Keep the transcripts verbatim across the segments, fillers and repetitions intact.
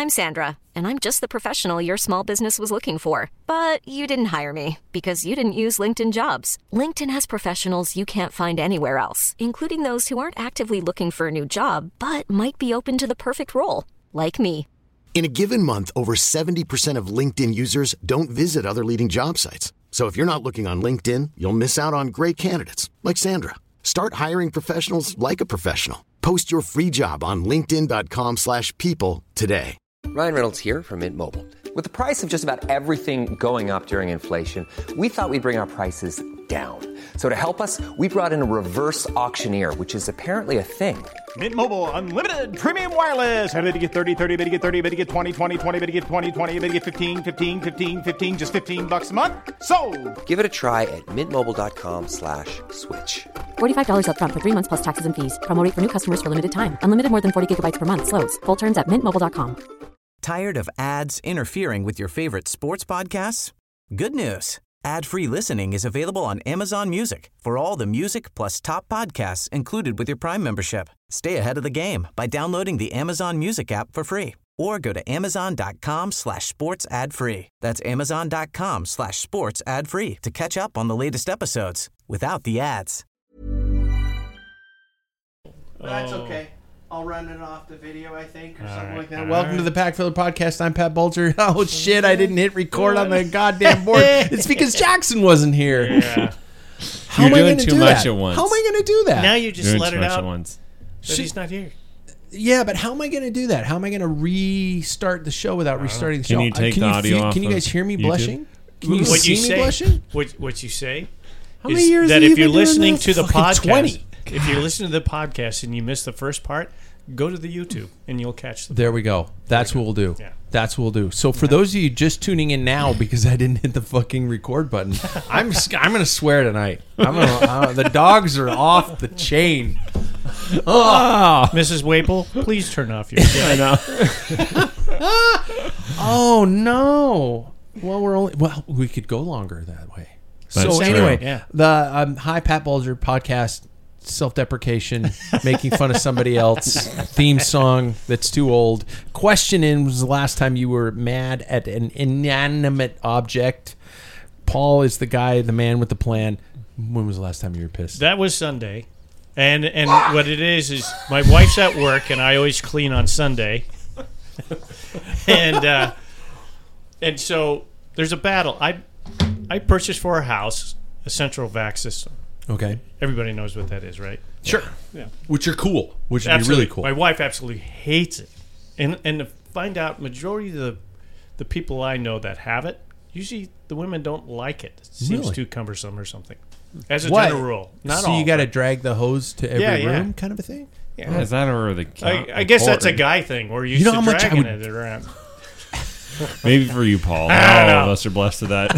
I'm Sandra, and I'm just the professional your small business was looking for. But you didn't hire me because you didn't use LinkedIn Jobs. LinkedIn has professionals you can't find anywhere else, including those who aren't actively looking for a new job, but might be open to the perfect role, like me. In a given month, over seventy percent of LinkedIn users don't visit other leading job sites. So if you're not looking on LinkedIn, you'll miss out on great candidates like Sandra. Start hiring professionals like a professional. Post your free job on linkedin dot com slash people today. Ryan Reynolds here from Mint Mobile. With the price of just about everything going up during inflation, we thought we'd bring our prices down. So to help us, we brought in a reverse auctioneer, which is apparently a thing. Mint Mobile Unlimited Premium Wireless. How to get thirty, thirty, how to get thirty, how to get twenty, twenty, twenty, how to get twenty, twenty, how to get fifteen, fifteen, fifteen, fifteen, just fifteen bucks a month? Sold! Give it a try at mintmobile.com slash switch. forty-five dollars up front for three months plus taxes and fees. Promo rate for new customers for limited time. Unlimited more than forty gigabytes per month. Slows full terms at mint mobile dot com. Tired of ads interfering with your favorite sports podcasts? Good news. Ad-free listening is available on Amazon Music for all the music plus top podcasts included with your Prime membership. Stay ahead of the game by downloading the Amazon Music app for free or go to amazon.com slash sports ad free. That's amazon.com slash sports ad free to catch up on the latest episodes without the ads. That's okay. I'll run it off the video, I think, or All something right, like that. all Welcome right. to the Pack Filler Podcast. I'm Pat Bulger. Oh, shit, I didn't hit record on the goddamn board. It's because Jackson wasn't here. Yeah. How You're am I doing gonna too do much that? at once. How am I going to do that? Now you just Doing let too it much out at once. that Should- he's not here. Yeah, but how am I going to do that? How am I going to restart the show without restarting the Can show? you Uh, take can the you audio feel- off Can you of guys hear me YouTube? blushing? Can you what see you me say, blushing? What, what you say How is many years that have you if you're been doing listening this? to the Fucking podcast, twenty. if you're listening to the podcast and you miss the first part, go to the YouTube and you'll catch the. There we go. That's what we'll do. Yeah. That's what we'll do. So for those of you just tuning in now because I didn't hit the fucking record button, I'm I'm gonna swear tonight. I'm gonna, uh, the dogs are off the chain. Oh. Missus Waple, please turn off your. I know. Oh no. Well, we're only well. We could go longer that way. That's so true. anyway, Yeah. the um, Hi Pat Bulger podcast, self-deprecation, making fun of somebody else, theme song that's too old. Question in was the last time you were mad at an inanimate object. Paul is the guy, the man with the plan. When was the last time you were pissed? That was Sunday, and and what it is is my wife's at work and I always clean on Sunday, and uh, and so there's a battle. I I purchased for our house a central vac system. Okay. Everybody knows what that is, right? Sure. Yeah. Which are cool. Which would Absolutely. be really cool. My wife absolutely hates it, and and to find out, majority of the the people I know that have it, usually the women don't like it. It seems Really? too cumbersome or something. As a What? general rule, not so all. you got to but- drag the hose to every Yeah, yeah. room, kind of a thing. Yeah. Is that or the? I, I guess that's a guy thing. We're used You know to how much I dragging would- it around. Maybe for you, Paul. I don't All know. of us are blessed with that.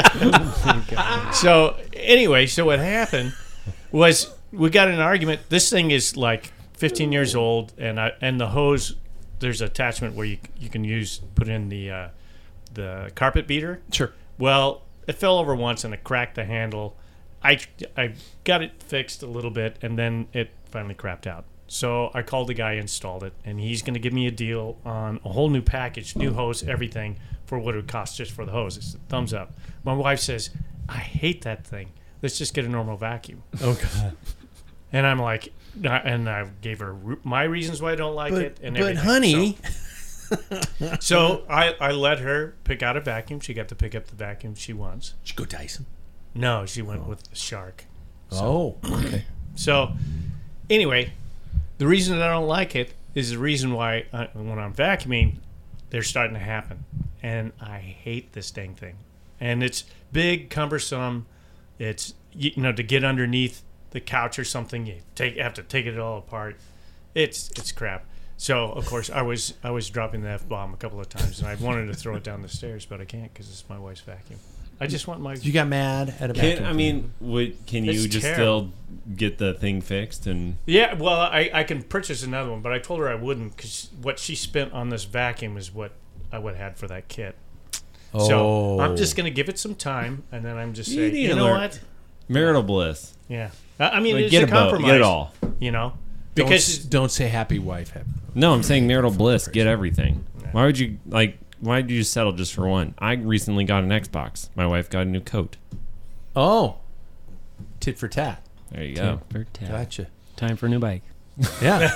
So anyway, so what happened was we got in an argument. This thing is like fifteen years old, and I, and the hose, there's an attachment where you you can use put in the uh, the carpet beater. Sure. Well, it fell over once and it cracked the handle. I I got it fixed a little bit, and then it finally crapped out. So I called the guy, installed it, and he's going to give me a deal on a whole new package, new hose, everything, for what it would cost just for the hose. It's a thumbs up. My wife says, I hate that thing. Let's just get a normal vacuum. Okay. And I'm like, and I gave her my reasons why I don't like But, it. And but everything. honey, So, so I, I let her pick out a vacuum. She got to pick up the vacuum she wants. did you go Dyson? No, she went with the Shark. Oh, okay. So, anyway, the reason that I don't like it is the reason why I, when I'm vacuuming, they're starting to happen. And I hate this dang thing. And it's big, cumbersome. It's, you know, to get underneath the couch or something, you take have to take it all apart. It's it's crap. So, of course, I was I was dropping the F-bomb a couple of times, and I wanted to throw it down the stairs, but I can't because it's my wife's vacuum. I just want my... You got mad at a vacuum. Can, I mean, would, can you It's just terrible. still get the thing fixed? And Yeah, well, I, I can purchase another one, but I told her I wouldn't because what she spent on this vacuum is what I would have had for that kit. Oh. So I'm just going to give it some time, and then I'm just You saying, need you to know learn- what? marital bliss. Yeah. I I mean, Like, it's get a a boat, compromise. get it all. You know? Don't, Because... don't say happy wife. Happy. No, I'm saying marital bliss. Get everything. Why would you like? Why did you settle just for one? I recently got an Xbox. My wife got a new coat. Oh, tit for tat. There you go. For tat. Gotcha. Time for a new bike. Yeah.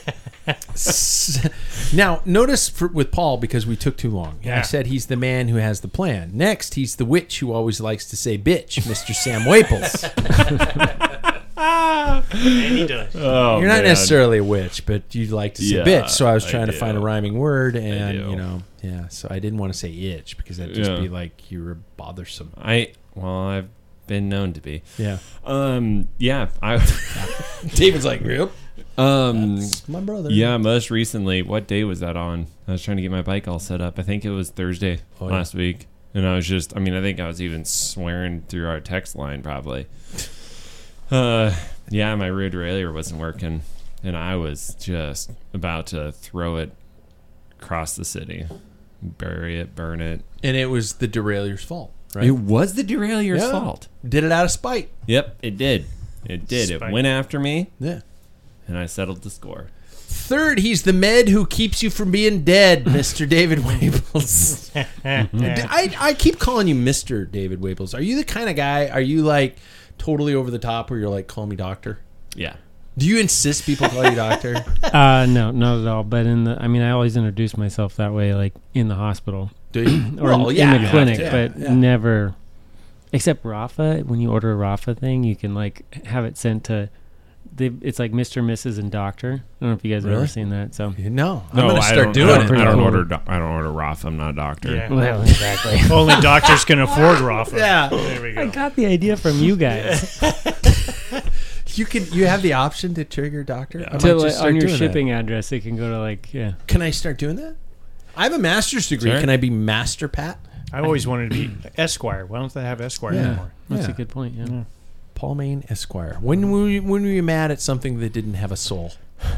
S- now, notice for, with Paul, because we took too long. Yeah. I said he's the man who has the plan. Next, he's the witch who always likes to say bitch, Mister Sam Waples. And he does. Oh, You're not man. necessarily a witch, but you like to say Yeah, bitch. So I was I trying to do. find a rhyming word, and do. you know, yeah. So I didn't want to say itch because that'd just Yeah. be like you were bothersome. I well, I've been known to be. Yeah. Um. Yeah. I. David's like, yep. um. It's my brother. Yeah. Most recently, what day was that on? I was trying to get my bike all set up. I think it was Thursday Oh, yeah. last week, and I was just. I mean, I think I was even swearing through our text line probably. Uh. Yeah. My rear derailleur wasn't working, and I was just about to throw it across the city, bury it, burn it. And it was the derailleur's fault, right? It was the derailleur's Yeah. fault. Did it out of spite. Yep, it did. It did. Spite. It went after me, Yeah. and I settled the score. Third, he's the med who keeps you from being dead, Mister David Waples. I, I keep calling you Mister David Waples. Are you the kind of guy, are you like totally over the top where you're like, call me doctor? Yeah. Do you insist people call you doctor? Uh, no, not at all. But in the, I mean, I always introduce myself that way, like in the hospital Do you? or Well, in, yeah, in the clinic, yeah, but yeah. never. Except Rafa, when you order a Rafa thing, you can like have it sent to. They, it's like Mister, Missus and Doctor. I don't know if you guys have Really? ever seen that. So No. I'm No, going to I start don't, doing I it. don't, I don't Pretty order. cool. Do- I don't order Roth. I'm not a doctor. Yeah. well, exactly. Only doctors can afford Rafa. Yeah. There we I go. got the idea from you guys. You can. You have the option to trigger doctor? I might to, just like, start on your doing that. shipping address, it can go to like yeah. Can I start doing that? I have a master's degree. Sure. Can I be Master Pat? I always wanted to be Esquire. Why don't they have Esquire Yeah. anymore? That's Yeah. a good point. Yeah. Paul Main Esquire. When were you, when were you mad at something that didn't have a soul?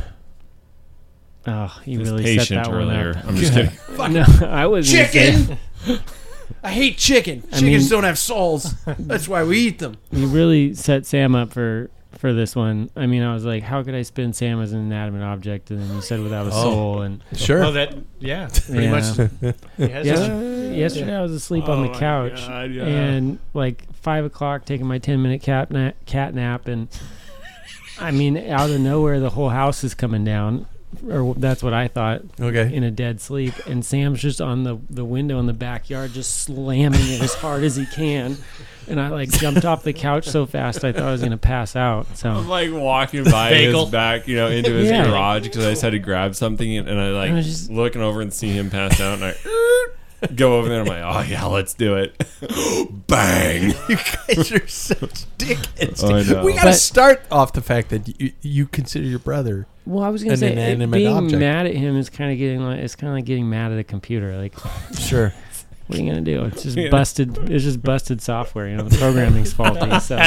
Oh, you He was really set patient that earlier. one up. I'm just kidding. No, I was Chicken. I hate chicken. I Chickens mean- don't have souls. That's why we eat them. You really set Sam up for for this one. I mean, I was like, how could I spin Sam as an inanimate object? And then you said without a Oh. soul. And Sure. Oh, that yeah, pretty Yeah. much. He has yes, his- yesterday I was asleep on Oh the my couch, God, yeah. and like five o'clock, taking my ten minute cat nap, cat nap, and I mean, out of nowhere, the whole house is coming down. Or that's what I thought. Okay. In a dead sleep, and Sam's just on the, the window in the backyard, just slamming it as hard as he can. And I like jumped off the couch so fast I thought I was gonna pass out. I'm So like walking by Bagel. his back, you know, into his Yeah. garage because I just had to grab something, and, and I like I was just- looking over and see him pass out, and I go over there. And I'm like, oh yeah, let's do it. Bang! You guys are such dickheads. I know. We got to But- start off the fact that you, you consider your brother. well, I was gonna An say it- inanimate being object. mad at him is kind of getting like it's kind of like getting mad at a computer. Like, Sure. what are you gonna do? It's just Yeah. busted. It's just busted software. You know, the programming's faulty. So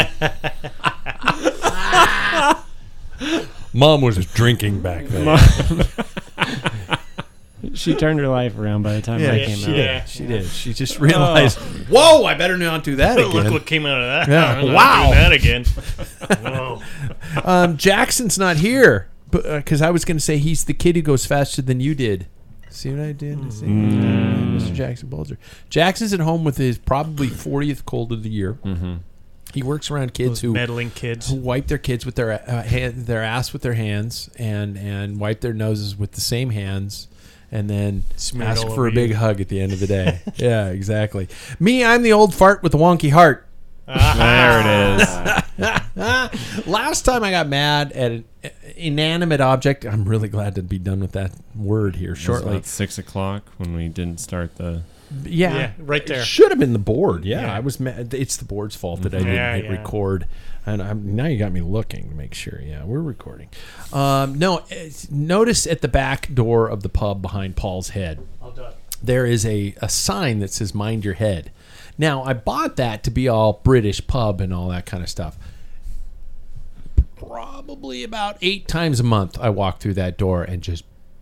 Mom was drinking back then. she turned her life around by the time I came she out. did. Yeah. She did. She just realized, whoa, I better not do that Look again. what came out of that. Yeah. I'm not Wow. doing that again. Whoa. Um, Jackson's not here because I was going to say he's the kid who goes faster than you did. See what I did? See? Mister Jackson Bulger. Jackson's at home with his probably fortieth cold of the year. Mm-hmm. He works around kids Those who meddling kids. who wipe their kids with their uh, hand, their ass with their hands and and wipe their noses with the same hands. And then Smear it ask all for a over big you. hug at the end of the day. Yeah, exactly. Me, I'm the old fart with the wonky heart. There it is. Last time I got mad at an inanimate object, I'm really glad to be done with that word here It was shortly. about six o'clock when we didn't start the. Yeah, Yeah, right there. It should have been the board. Yeah, Yeah. I was mad. It's the board's fault that I didn't Yeah, hit yeah. record. And I'm, now you got me looking to make sure. Yeah, we're recording. Um, no, it's- notice at the back door of the pub behind Paul's head, there is a, a sign that says "Mind Your Head." Now, I bought that to be all British pub and all that kind of stuff. Probably about eight times a month, I walk through that door and just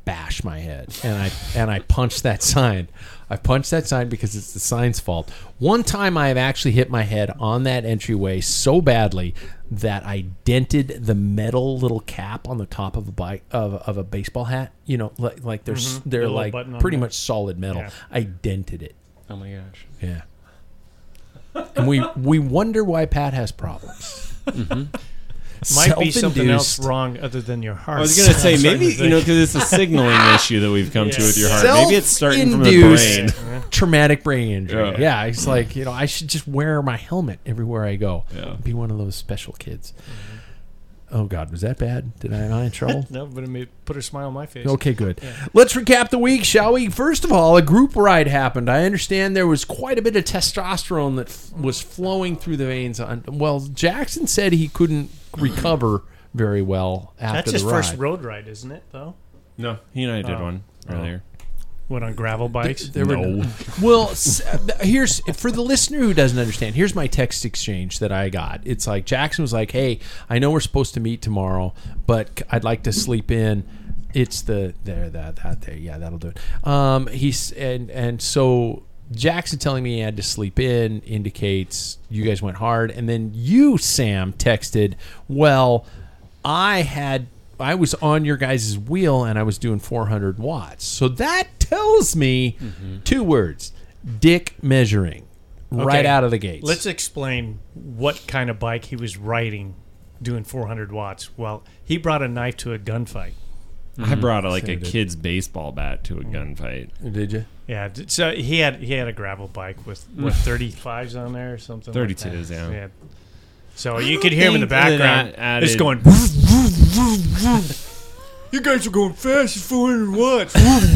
bash my head, and I and I punched that sign. I punched that sign because it's the sign's fault. One time I have actually hit my head on that entryway so badly that I dented the metal little cap on the top of a bike of, of a baseball hat. You know, like, like they're Mhm. they're The little like button on pretty there. much solid metal. Yeah. I dented it. Oh my gosh. Yeah. And we we wonder why Pat has problems. Mm-hmm. Might be something else Self-induced. wrong other than your heart. I was gonna say I'm starting maybe to you know think. because it's a signaling issue that we've come to Yeah. with your heart. Maybe it's starting from the Self-induced brain. traumatic brain injury. Yeah. Yeah. It's like, you know, I should just wear my helmet everywhere I go. Yeah. Be one of those special kids. Oh God, was that bad? Did I am I in trouble? No, but it made, put a smile on my face. Okay, good. Let's recap the week, shall we? First of all, a group ride happened. I understand there was quite a bit of testosterone that f- was flowing through the veins. On, well, Jackson said he couldn't recover very well after That's the his ride. first road ride, isn't it? Though. No, he and I did Oh. one Oh. earlier. What, on gravel bikes? There were no. Well, s- uh, th- here's for the listener who doesn't understand. Here's my text exchange that I got. It's like Jackson was like, "Hey, I know we're supposed to meet tomorrow, but c- I'd like to sleep in." It's the there that that there. Yeah, that'll do it. Um, he's and and so Jackson telling me he had to sleep in indicates you guys went hard, and then you, Sam, texted, "Well, I had." I was on your guys' wheel and I was doing four hundred watts. So that tells me Mm-hmm. two words: dick measuring, right Okay, out of the gates. Let's explain what kind of bike he was riding doing four hundred watts. Well, he brought a knife to a gunfight. I brought a, like So a did- kid's baseball bat to a gunfight. Did you? Yeah, d- so he had he had a gravel bike with what thirty-fives on there or something. like that. thirty-twos, yeah. yeah. So I you don't could hear him in the think that background. added- It's going. You guys are going fast at four hundred watts.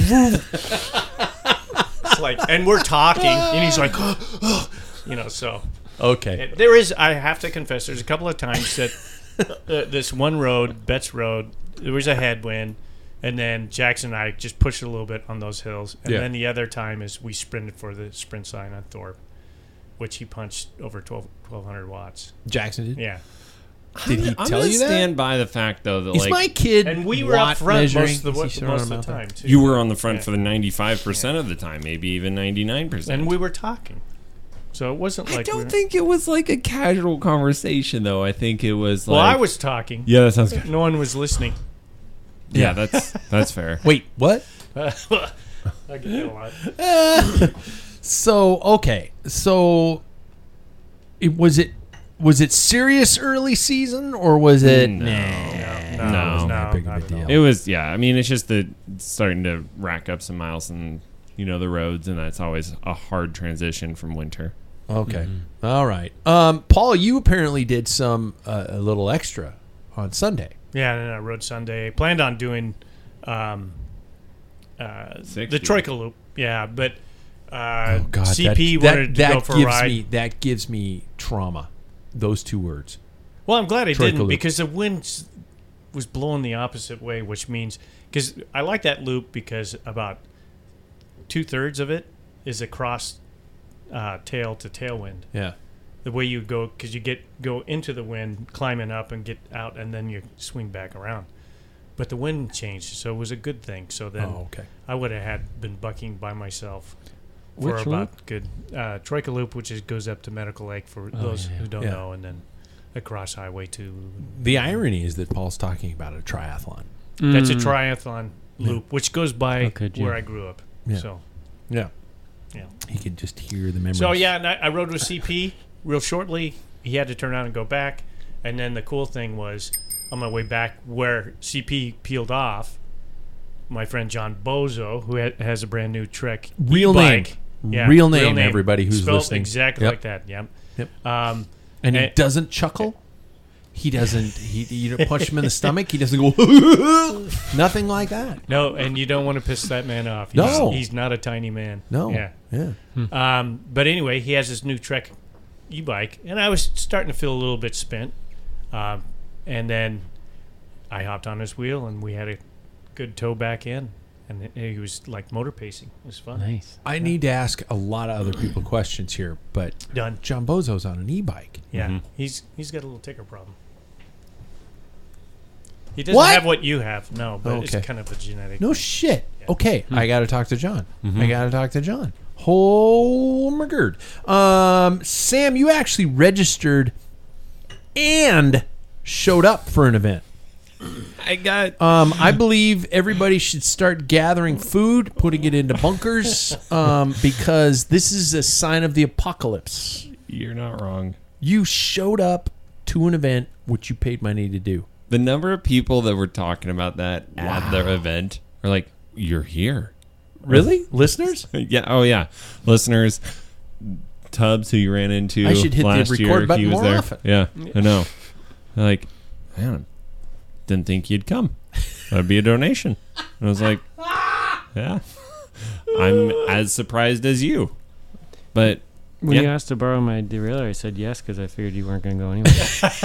It's like, and we're talking, and he's like, you know, so. Okay. It- there is, I have to confess, there's a couple of times that uh, this one road, Betts Road, there was a headwind, and then Jackson and I just pushed it a little bit on those hills. And Yeah. then the other time is we sprinted for the sprint sign on Thorpe, which he punched over twelve, twelve hundred watts. Jackson did? Yeah. Did he I'm tell gonna you that? stand by the fact though that Is like my kid And we were up watt front measuring? most of the, Is he most throwing of the them out time, there? too. you were on the front Yeah. for the ninety-five percent of the time, maybe even ninety-nine percent. And we were talking. So it wasn't I like. don't we were, think it was like a casual conversation though. I think it was like Well, I was talking. Yeah, that sounds good. No one was listening. Yeah, that's that's fair. Wait, what? I get that a lot. So okay, so it was it was it serious early season or was it No. No, No. no, Not big of a not at all. deal. It was yeah. I mean, it's just the starting to rack up some miles and you know the roads, and that's always a hard transition from winter. Okay. All right. Um, Paul, you apparently did some uh, a little extra on Sunday. Yeah, and then I rode Sunday. Planned on doing um, uh, the sixty. Troika Loop. Yeah, but uh, Oh God, C P that, wanted that, to go that for a gives ride. me that gives me trauma. Those two words. Well, I'm glad I Troika didn't Loop. because the wind s- was blowing the opposite way, which means because I like that loop because about two thirds of it is across uh, tail to tailwind. Yeah. The way you go, because you get go into the wind, climbing up and get out, and then you swing back around. But the wind changed, so it was a good thing. So then Oh, okay. I would have had been bucking by myself for Which about loop? good uh, Troika Loop, which is, goes up to Medical Lake for Oh, those yeah, who don't yeah. know, and then across Highway two. The irony is that Paul's talking about a triathlon. That's a Mm. triathlon loop, which goes by How could you? where I grew up. Yeah. So, Yeah. yeah. He could just hear the memories. So yeah, and I, I rode with C P real shortly. He had to turn around and go back, and then the cool thing was, on my way back where C P peeled off, my friend John Bozo, who ha- has a brand new Trek Real e-bike. name. Real name, everybody who's Spelled listening. exactly Yep. like that. Yep. Yep. Um, And he and- doesn't chuckle. He doesn't. He you don't punch him in the stomach. He doesn't go. Nothing like that. no, and you don't want to piss that man off. He's, No. he's not a tiny man. No. Yeah. Yeah. Um, but anyway, he has this new Trek e-bike, and I was starting to feel a little bit spent. Um, and then I hopped on his wheel, and we had a good tow back in, and he was like motor pacing. It was fun. Nice. I need to ask a lot of other people questions here, but Done. John Bozo's on an e-bike. Yeah, Mhm. he's he's got a little ticker problem. He doesn't What? have what you have, no, but Oh, okay. it's kind of a genetic. No thing. shit. Okay, I got to talk to John. I got to talk to John. Oh my god. Um, Sam, you actually registered and showed up for an event. I got. Um, I believe everybody should start gathering food, putting it into bunkers, um, because this is a sign of the apocalypse. You're not wrong. You showed up to an event which you paid money to do. The number of people that were talking about that at their event are like, "You're here." Really? Listeners? Yeah. Oh, yeah. Listeners, Tubbs, who you ran into I should hit the last record year, button he was more there. often. Yeah, I know. They're like, man, didn't think you'd come. That'd be a donation. And I was like, yeah, I'm as surprised as you. But When yeah. you asked to borrow my derailleur, I said yes because I figured you weren't going to go anywhere.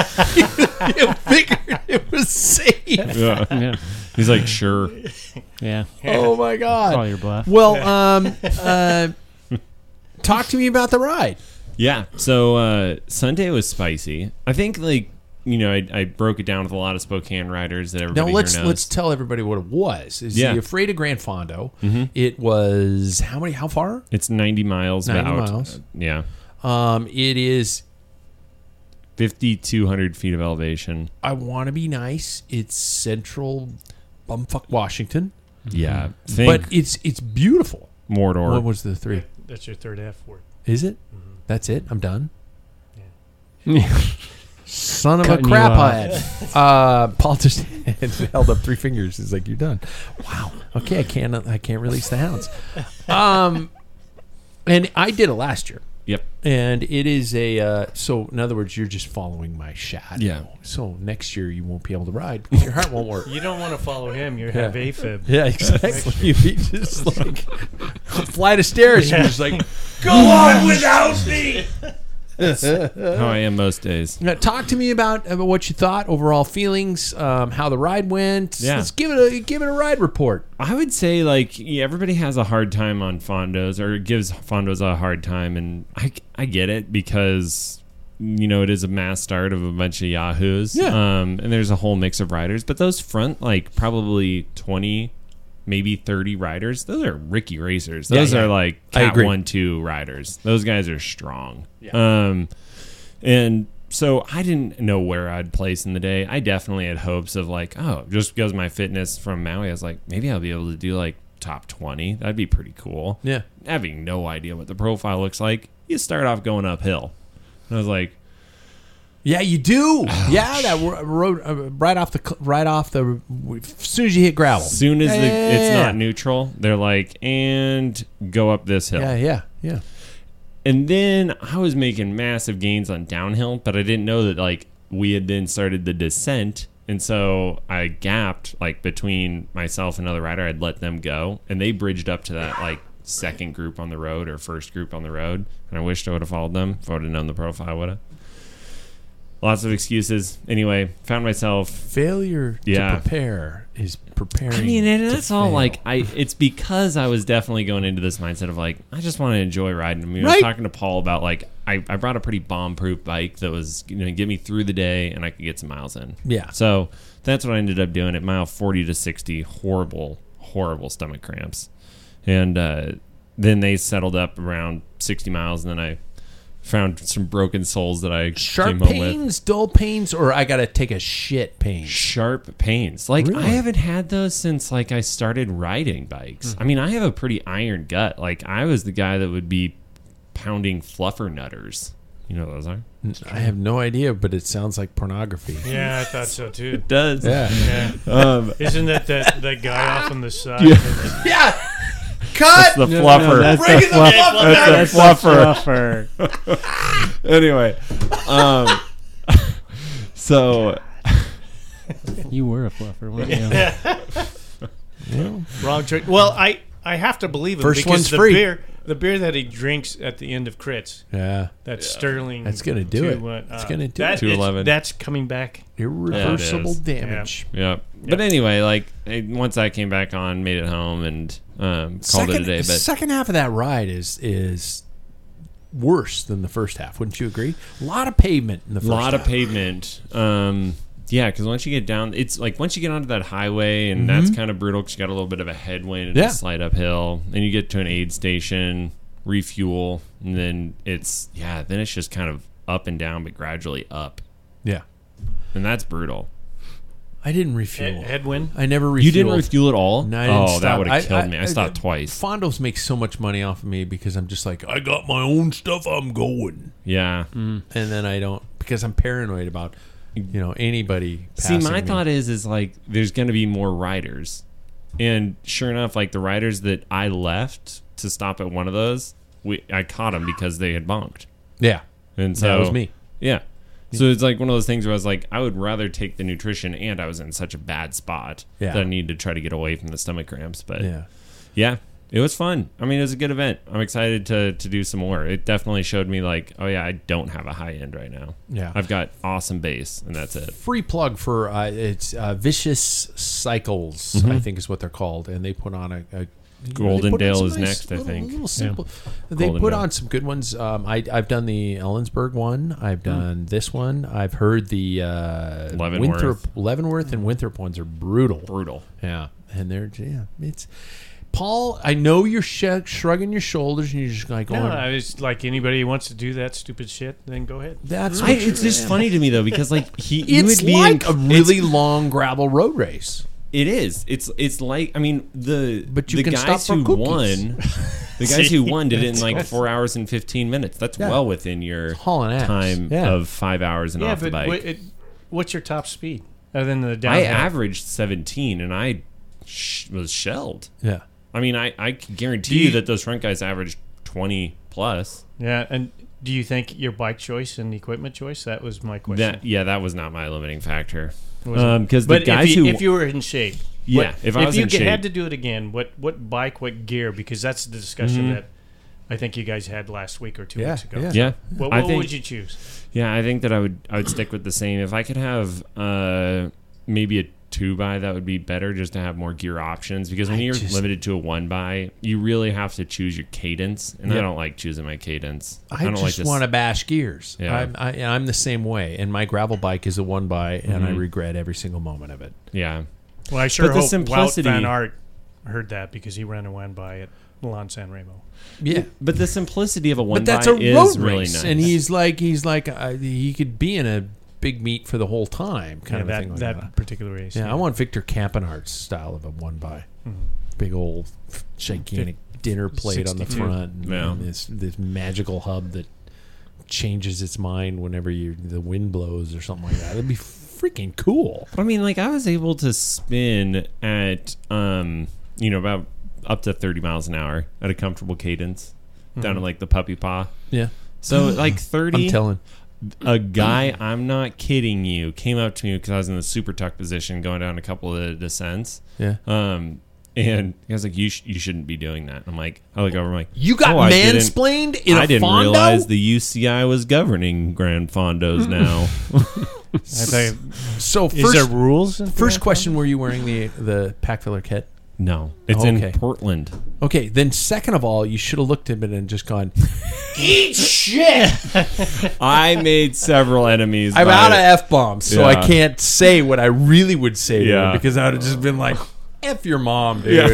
You figured it was safe. Yeah. Yeah. He's like, sure. Yeah. Oh my god. Call your bluff. Well, um, uh, talk to me about the ride. Yeah. So uh, Sunday was spicy. I think like you know I, I broke it down with a lot of Spokane riders that Now everybody let's here knows. let's tell everybody what it was. Is Yeah. the Afraid of Grand Fondo? Mm-hmm. It was how many? How far? It's ninety miles. ninety about. miles. Yeah. Um, it is. fifty-two hundred feet of elevation. I want to be nice. It's central, bumfuck Washington, Yeah. Think but it's it's beautiful. Mordor. What was the three? That's your third F word. Is it? That's it. I'm done. Yeah. Son of Cutting a you crap off. head. Uh, Paul just held up three fingers. He's like, "You're done." Wow. Okay, I can't. I can't release the hounds. Um, and I did it last year, Yep. and it is a. Uh, so in other words, you're just following my shadow. Yeah. So next year you won't be able to ride because your heart won't work. You don't want to follow him. You have Yeah. AFib. Yeah, exactly. You'd be just like flight of stairs. You're just like, go on without me. How I am most days. Now, talk to me about, about what you thought, overall feelings, um, how the ride went. Yeah. Let's give it a give it a ride report. I would say like yeah, everybody has a hard time on Fondos or gives Fondos a hard time, and I, I get it because you know it is a mass start of a bunch of yahoos. Yeah. Um, and there's a whole mix of riders, but those front like probably twenty, maybe thirty riders. Those are Ricky racers. Yeah, Those yeah. are like I Cat agree. one two riders. Those guys are strong. Um, and so I didn't know where I'd place in the day. I definitely had hopes of like, oh, just because my fitness from Maui, I was like, maybe I'll be able to do like top twenty. That'd be pretty cool. Yeah. Having no idea what the profile looks like, you start off going uphill. And I was like, Yeah, you do. yeah, that ro- road uh, right off the cl- right off the as soon as you hit gravel. as soon as the, it's Yeah. not neutral, they're like, and go up this hill. Yeah, yeah, yeah. And then I was making massive gains on downhill, but I didn't know that like we had then started the descent. And so I gapped like between myself and another rider. I'd let them go, and they bridged up to that like second group on the road or first group on the road. And I wished I would have followed them. If I would have known the profile, would have. Lots of excuses. Anyway, found myself. Failure Yeah. to prepare is preparing. I mean, and to that's all fail. like I. It's because I was definitely going into this mindset of like I just want to enjoy riding. I mean, I Right. was talking to Paul about like I, I brought a pretty bomb-proof bike that was going to get me through the day and I could get some miles in. Yeah. So that's what I ended up doing at mile forty to sixty. Horrible, horrible stomach cramps, and uh, then they settled up around sixty miles, and then I found some broken soles that I Sharp came home with. pains, dull pains, or I gotta take a shit pain. Sharp pains. Like Really? I haven't had those since like I started riding bikes. I mean, I have a pretty iron gut. Like I was the guy that would be pounding fluffer nutters. You know what those are? I have no idea, but it sounds like pornography. Yeah, I thought so too. It does. Yeah. Yeah. Um, Isn't that that, that guy off on the side? yeah. Cut. that's the No, fluffer. no, that's Bring the in the fluff- fluffer. That's the that's the fluffer. fluffer. Anyway, um, so You were a fluffer, weren't you? Wrong choice. Well, I, I have to believe him First because one's the free. beer the beer that he drinks at the end of crits, Yeah. that Sterling. That's gonna do to, it. Uh, It's uh, gonna do that it. two is- eleven. That's coming back. Irreversible Yeah, it is. damage. yeah. But anyway, like I- once I came back on, made it home, and um, called Second, it a day. the But second half of that ride is is worse than the first half. Wouldn't you agree? A lot of pavement in the a first lot half. of pavement. Um, Yeah, because once you get down, it's like once you get onto that highway, and Mm-hmm. that's kind of brutal because you got a little bit of a headwind and Yeah. a slight uphill. Then you get to an aid station, refuel, and then it's, yeah, then it's just kind of up and down, but gradually up. Yeah. And that's brutal. I didn't refuel. Head- headwind? I never refueled. You didn't refuel at all? No, I didn't oh, stop. that would have I- killed I- me. I I- stopped twice. Fondos makes so much money off of me because I'm just like, I got my own stuff, I'm going. Yeah. And then I don't, because I'm paranoid about, you know, anybody See, passing my me. thought is, is like, there's going to be more riders. And sure enough, like the riders that I left to stop at one of those, we I caught them because they had bonked. Yeah. And so That was me. Yeah. So it's like one of those things where I was like, I would rather take the nutrition, and I was in such a bad spot Yeah. that I need to try to get away from the stomach cramps. But Yeah. yeah, it was fun. I mean, it was a good event. I'm excited to to do some more. It definitely showed me like, oh yeah, I don't have a high end right now. Yeah. I've got awesome base, and that's it. Free plug for uh, it's uh, Vicious Cycles, I think is what they're called, and they put on a. a Golden they put on Dale some is nice next, I little- think. Little simple. They Golden put Dale. on some good ones. Um, I, I've done the Ellensburg one. I've done this one. I've heard the uh, Leavenworth. Winthrop, Leavenworth and Winthrop ones are brutal. Brutal. Yeah, and they're yeah. It's Paul. I know you're sh- shrugging your shoulders and you're just like, No, going, I was like, anybody who wants to do that stupid shit, then go ahead. that's I, what it's just funny to me though, because like he, you It's would be like in, a really long gravel road race. It is. It's it's like, I mean, the But you the can guys stop for who cookies. won, the guys who won did it in That's like awesome. four hours and fifteen minutes. That's Yeah. well within your Hauling ass. time Yeah. of five hours and Yeah, off the but bike. what, it, what's your top speed other than the I downhill? averaged seventeen, and I sh- was shelled. Yeah. I mean, I I can guarantee Do you, you- that those front guys averaged twenty plus. Yeah, and do you think your bike choice and equipment choice? That was my question. That yeah, that was not my limiting factor. Was it? Um, because the But guys if you, who if you were in shape, Yeah, what- if I was you in could- had shape. to do it again, what what bike, what gear? Because that's the discussion Mm-hmm. that I think you guys had last week or two Yeah, weeks ago. yeah. yeah, What, I what think, would you choose? Yeah, I think that I would I would stick with the same. If I could have uh, maybe a two by, that would be better, just to have more gear options. Because when I you're just- limited to a one by, you really have to choose your cadence, and I Yeah. don't like choosing my cadence. I, don't just like this. want to bash gears. Yeah. I'm, I, I'm the same way, and my gravel bike is a one by, and I Mhm. regret every single moment of it. Yeah, Well, I sure But the hope simplicity- Wout van Aert heard that because he ran a one by at Milan San Remo. Yeah, but the simplicity of a one but that's by a is road really race, nice. and he's like, he's like, uh, he could be in a big meet for the whole time, kind Yeah, of that a thing like that that. particular race. Yeah, I want Victor Campenart's style of a one by, big old gigantic dinner plate on the sixty-two. front, and, Yeah. and this this magical hub that changes its mind whenever you the wind blows or something like that. It'd be freaking cool. I mean, like, I was able to spin at, um, you know, about up to thirty miles an hour at a comfortable cadence down to like the puppy paw. Yeah, So like thirty. I'm telling. A guy, I'm not kidding you, came up to me because I was in the super tuck position going down a couple of descents. Yeah. Um, and he was like, "You sh- you shouldn't be doing that." I'm like, I look over, I'm like, You got "Oh, I didn't- mansplained in a I didn't Fondo? realize the U C I was governing Grand Fondos now." I think, So is first, there rules? in first that? question: were you wearing the the pack filler kit? No, it's Okay. in Portland. Okay, then second of all, you should have looked at it and just gone, eat shit. I made several enemies. I'm by out of it. f bombs, so I Yeah. can't say what I really would say to Yeah. her because I would have just been like, "F your mom, dude."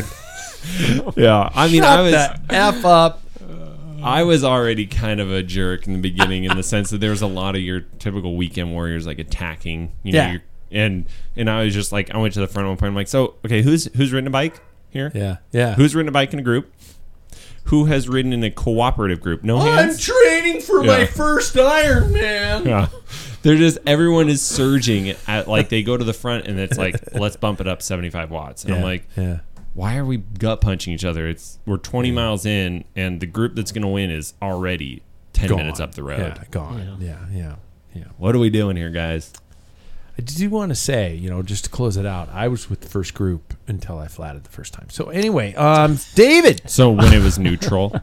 Yeah, I mean, Shut I was the f up. I was already kind of a jerk in the beginning in the sense that there was a lot of your typical weekend warriors like attacking, you know, Yeah. your, and and I was just like, I went to the front at one point. I'm like, so okay, who's who's ridden a bike here? Yeah, yeah. Who's ridden a bike in a group? Who has ridden in a cooperative group? No I'm hands. training for my Yeah. first Iron Man. Yeah. They're just, everyone is surging at, like, they go to the front and it's like, let's bump it up seventy-five watts. And I'm like, yeah. why are we gut punching each other? It's we're twenty miles in, and the group that's going to win is already ten Gone. minutes up the road. Yeah, gone. Yeah, yeah, yeah. What are we doing here, guys? I do want to say, you know, just to close it out, I was with the first group until I flatted the first time. So anyway, um, David. So when it was neutral,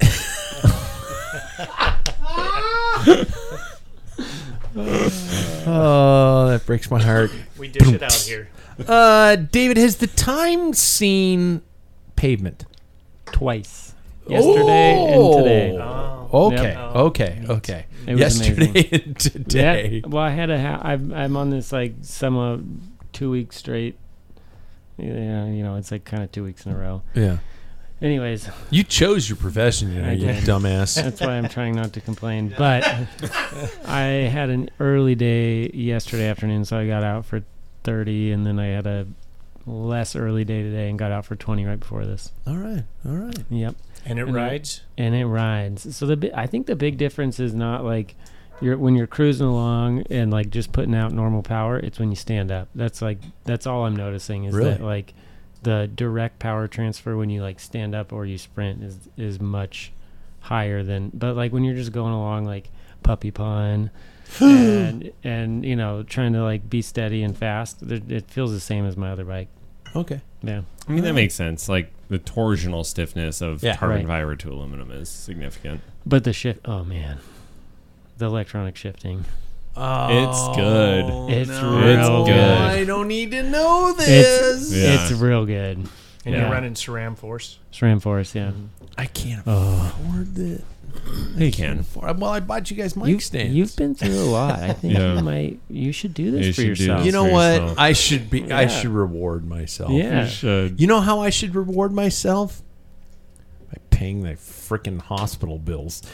Oh, that breaks my heart. We dish it out here. Uh, David, has the time seen pavement? Twice. Yesterday Oh. and today. Oh, okay, Yep. okay, okay. It was Yesterday amazing. and today. Yeah. Well, I had a. Ha- I'm I'm on this like summer two weeks straight. Yeah, you know, it's like kind of two weeks in a row. Yeah. Anyways, You chose your profession, you know, I you did. dumbass. that's why I'm trying not to complain. But I had an early day yesterday afternoon, so I got out for thirty, and then I had a less early day today and got out for twenty right before this. All right, all right. Yep. And it And I- rides. And it rides. So the bi- I think the big difference is not like you're when you're cruising along and like just putting out normal power. It's when you stand up. That's like that's all I'm noticing is Really? that like the direct power transfer when you like stand up or you sprint is is much higher than. But like when you're just going along like puppy pun and and you know trying to like be steady and fast, it it feels the same as my other bike. Okay. Yeah. I mean, that makes sense. Like the torsional stiffness of Yeah, carbon right. fiber to aluminum is significant. But the shift. Oh man, the electronic shifting. Oh, It's good. It's no. real good. I don't need to know this. It's Yeah. it's real good. And Yeah. you're running SRAM Force. SRAM Force, yeah. I can't Oh. afford it. You can. Afford- Well, I bought you guys mic You, stands. you've been through a lot. I think Yeah. you might. You should do this You for should do yourself. this. You know for what? yourself. I should be. I Yeah. should reward myself. Yeah. You should. You know how I should reward myself? By paying the freaking hospital bills.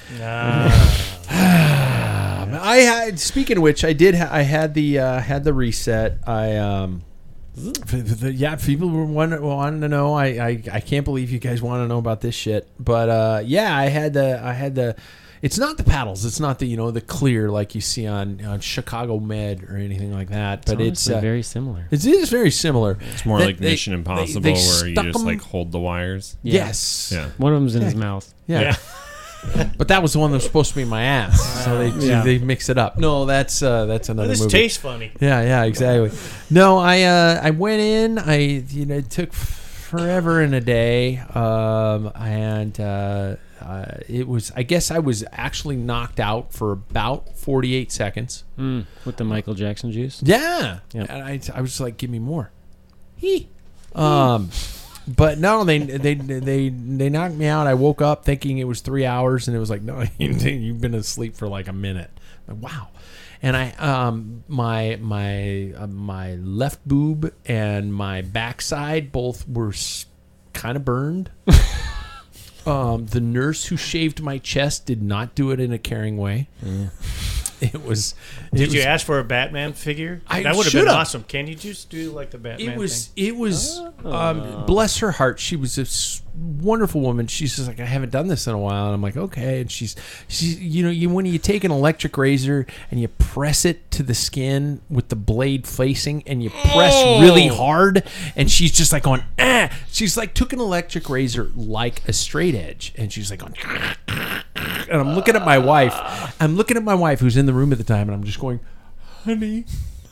Um, I had. Speaking of which, I did. Ha- I had the uh, had the reset. I um. f- f- f- Yeah, people were wanting, wanting to know. I, I I can't believe you guys want to know about this shit. But uh, yeah, I had the I had the. It's not the paddles. It's not the you know the clear like you see on, on Chicago Med or anything like that. But it's, honestly uh, very similar. it is very similar. It's more They- like they- Mission they- Impossible, they where you stuck just 'em- like hold the wires. Yeah. Yes. Yeah. One of them's in his mouth. Yeah. But that was the one that was supposed to be in my ass. So they Yeah. they mix it up. No, that's uh, that's another This movie. tastes funny. Yeah, yeah, exactly. No, I uh, I went in. I you know it took forever and a day, um, and uh, uh, it was. I guess I was actually knocked out for about forty-eight seconds. Mm, with the Michael Jackson juice. Yeah, Yep. and I I was like, give me more. He, um. But no, they they they they knocked me out. I woke up thinking it was three hours, and it was like, no, you've been asleep for like a minute. Like, wow. And I um my my uh, my left boob and my backside both were s- kind of burned. um, the nurse who shaved my chest did not do it in a caring way. It was. It Did was, you ask for a Batman figure? I that would have been should've. awesome. Can you just do like the Batman It was. thing? It was. Um, bless her heart. She was a s- wonderful woman. She's just like, I haven't done this in a while, and I'm like, okay. And she's, she's, you know, you when you take an electric razor and you press it to the skin with the blade facing, and you press really hard, and she's just like going, ah. She's like took an electric razor like a straight edge, and she's like going. And I'm looking at my wife. I'm looking at my wife who's in the room at the time, and I'm just going, honey,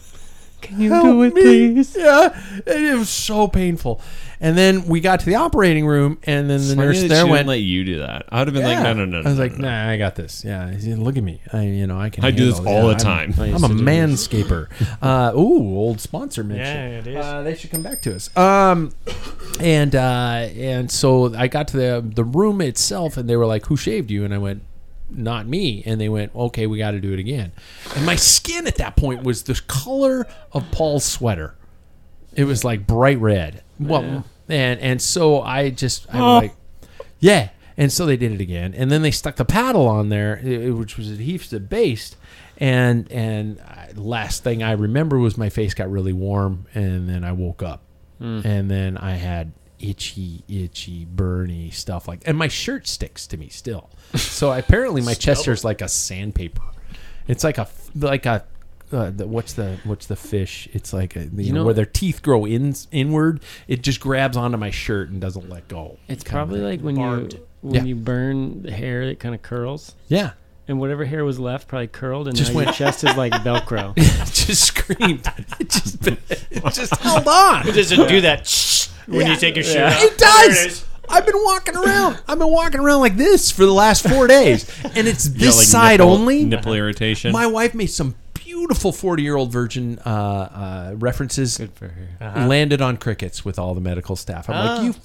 Can you help do it, me. please? Yeah, and it was so painful. And then we got to the operating room, and then the Funny nurse that there she went. didn't let you do that. I would have been like, Yeah. no, no, no, no. I was no, like, no. nah, I got this. Yeah, he said, look at me. I, you know, I can. I do this handle all it. the Yeah, I'm- time. I used I'm a to do this. manscaper. uh, ooh, old sponsor mention. Yeah, it is. Uh, they should come back to us. Um, and uh, and so I got to the the room itself, and they were like, "Who shaved you?" And I went, "Not me." And they went, "Okay, we got to do it again." And my skin at that point was the color of Paul's sweater. It was like bright red. Well, Yeah. and and so I just I was like, yeah. And so they did it again, and then they stuck the paddle on there, i- which was adhesive based. And and I, last thing I remember was my face got really warm, and then I woke up, and then I had itchy, itchy, burny stuff like, and my shirt sticks to me still. So apparently my chest hair is like a sandpaper. It's like a f- like a. Uh, the, what's the what's the fish? It's like a, you, You know, know- where their teeth grow in inward. It just grabs onto my shirt and doesn't let go. It's Kind of probably thing. like when Barbed. you when Yeah. you burn the hair that kind of curls, yeah. and whatever hair was left probably curled, and Just now your went- chest is like Velcro. It just screamed. It just it just held on. Does it do that when you take your shirt Yeah. off? It There does. it is. I've been walking around. I've been walking around like this for the last four days, and it's You this got, like, side nipple- only. Nipple irritation. My wife made some beautiful forty-year-old virgin uh, uh, references. Good for her. Landed on crickets with all the medical staff. I'm like, Ah. you.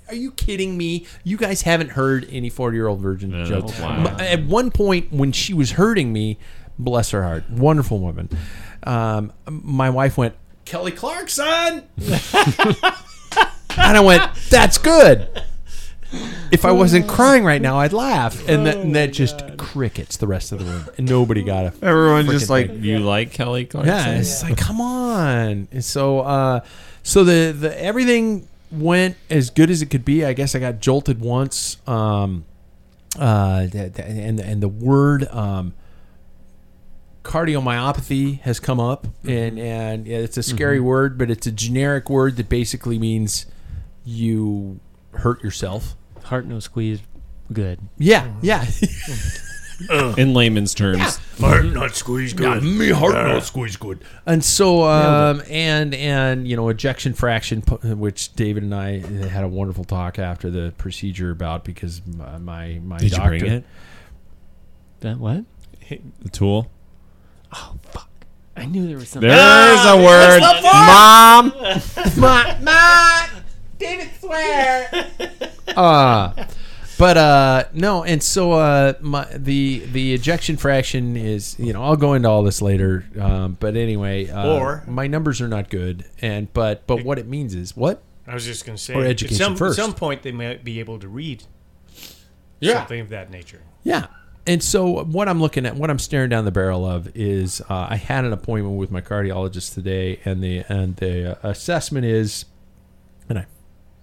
Are you kidding me? You guys haven't heard any forty-year-old virgin No, jokes. wow. M- At one point, when she was hurting me, bless her heart, wonderful woman, um, my wife went, Kelly Clarkson! And I went, that's good. If I wasn't crying right now, I'd laugh. And that, and that just crickets the rest of the room. And nobody got it. Everyone just like, you like Kelly Clarkson? Yeah, it's like, come on. And so, uh, so the, the everything went as good as it could be. I guess I got jolted once. Um, uh, th- th- and and the word um, cardiomyopathy has come up, and and yeah, it's a scary Mm-hmm. word, but it's a generic word that basically means you hurt yourself. Heart no squeeze, good. Yeah, yeah. In layman's terms. Heart not squeeze good. Me heart not squeeze good. And so, um, and and you know, ejection fraction, pu- which David and I had a wonderful talk after the procedure about, because my my, my Did doctor. you bring it? That what? The tool? Oh fuck! I knew there was something. There's a word. Mom! Ma, ma, David swear. Uh but uh no, and so uh my the the ejection fraction is, you know, I'll go into all this later. Um, but anyway, uh, Or- my numbers are not good, and but but what it means is what? I was just going to say, Or at education some, first. at some point they might be able to read Yeah. something of that nature. Yeah. And so what I'm looking at, what I'm staring down the barrel of is uh, I had an appointment with my cardiologist today, and the and the uh, assessment is, and I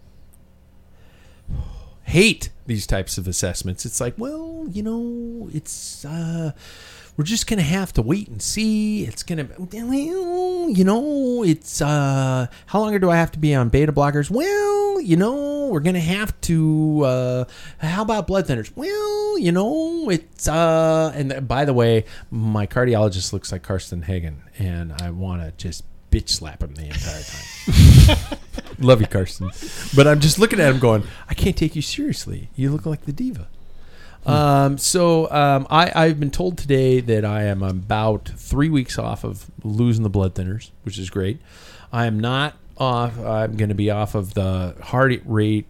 hate these types of assessments. It's like, well, you know, it's uh, we're just gonna have to wait and see. It's gonna, well, you know, it's uh, how long do I have to be on beta blockers? Well, you know, we're gonna have to. Uh, how about blood thinners? Well, you know, it's uh, and th- by the way, my cardiologist looks like Karsten Hagen, and I want to just bitch slap him the entire time. Love you, Karsten. But I'm just looking at him going, I can't take you seriously. You look like the diva. Um, so um, I, I've been told today that I am about three weeks off of losing the blood thinners, which is great. I am not off. I'm going to be off of the heart rate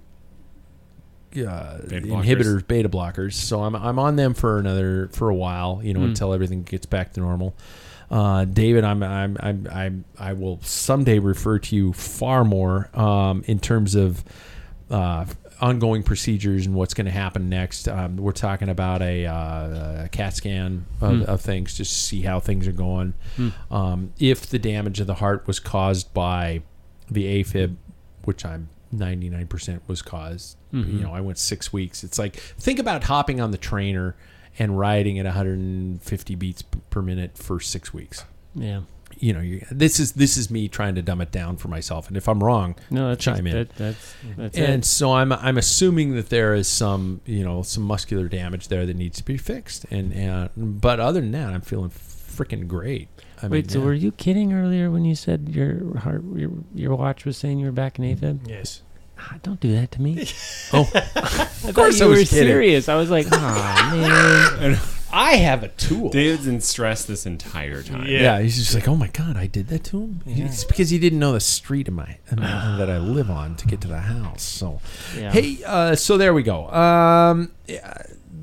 uh, Beta blockers. inhibitors, beta blockers. So I'm I'm on them for another for a while, you know, Mm. until everything gets back to normal. Uh, David, I'm, I'm, I'm, I'm, I will someday refer to you far more um, in terms of uh, ongoing procedures and what's going to happen next. Um, we're talking about a, uh, a CAT scan of, Mm. of things just to see how things are going. Mm. Um, if the damage of the heart was caused by the AFib, which I'm ninety-nine percent was caused, Mhm. you know, I went six weeks. It's like, think about hopping on the trainer and riding at one hundred fifty beats p- per minute for six weeks. Yeah. You know, you, this is this is me trying to dumb it down for myself, and if I'm wrong, No, that's chime in. that, that's that's and it. so I'm I'm assuming that there is some, you know, some muscular damage there that needs to be fixed, and and but other than that, I'm feeling freaking great. I Wait, mean, so yeah. were you kidding earlier when you said your heart, your, your watch was saying you were back in AFib? Yes. Ah, don't do that to me. Oh, of course you I was were kidding. serious. I was like, oh man. I have a tool. David's in stress this entire time. Yeah. Yeah, he's just like, oh my god, I did that to him. It's because he didn't know the street in my in my- that I live on to get to the house. So, Yeah. hey, uh, so there we go. Um, yeah.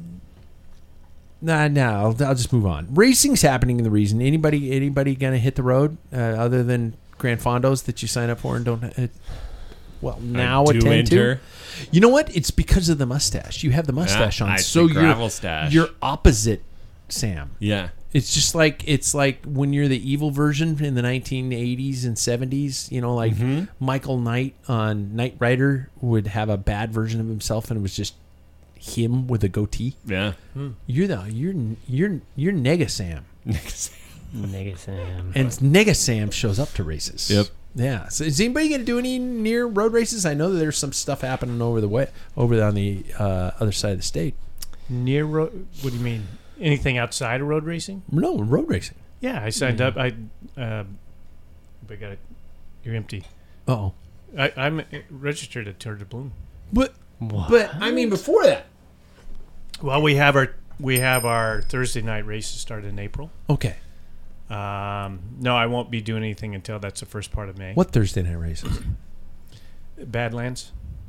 Nah, nah, I'll, I'll just move on. Racing's happening in the region. Anybody, anybody gonna hit the road uh, other than Grand Fondos that you sign up for and don't? Uh, well, now I do attend to. enter. You know what? It's because of the mustache. You have the mustache Yeah, on, it's so the you're gravel stash. you're opposite Sam. Yeah. It's just like it's like when you're the evil version in the nineteen eighties and seventies. You know, like Mhm. Michael Knight on Knight Rider would have a bad version of himself, and it was just him with a goatee. Yeah. You're the you're you're you're Nega Sam, Nega Sam. and Nega Sam shows up to races. Yep. Yeah. So is anybody going to do any near road races? I know that there's some stuff happening over the way over on the uh, other side of the state. Near road? What do you mean? Anything outside of road racing? No, road racing. Yeah, I signed up. I, uh, but got it. You're empty. Oh. I, I'm registered at Tour de Bloom. But but I mean before that. Well, we have our we have our Thursday night races start in April. Okay. Um, no, I won't be doing anything until that's the first part of May. What Thursday night races? Badlands.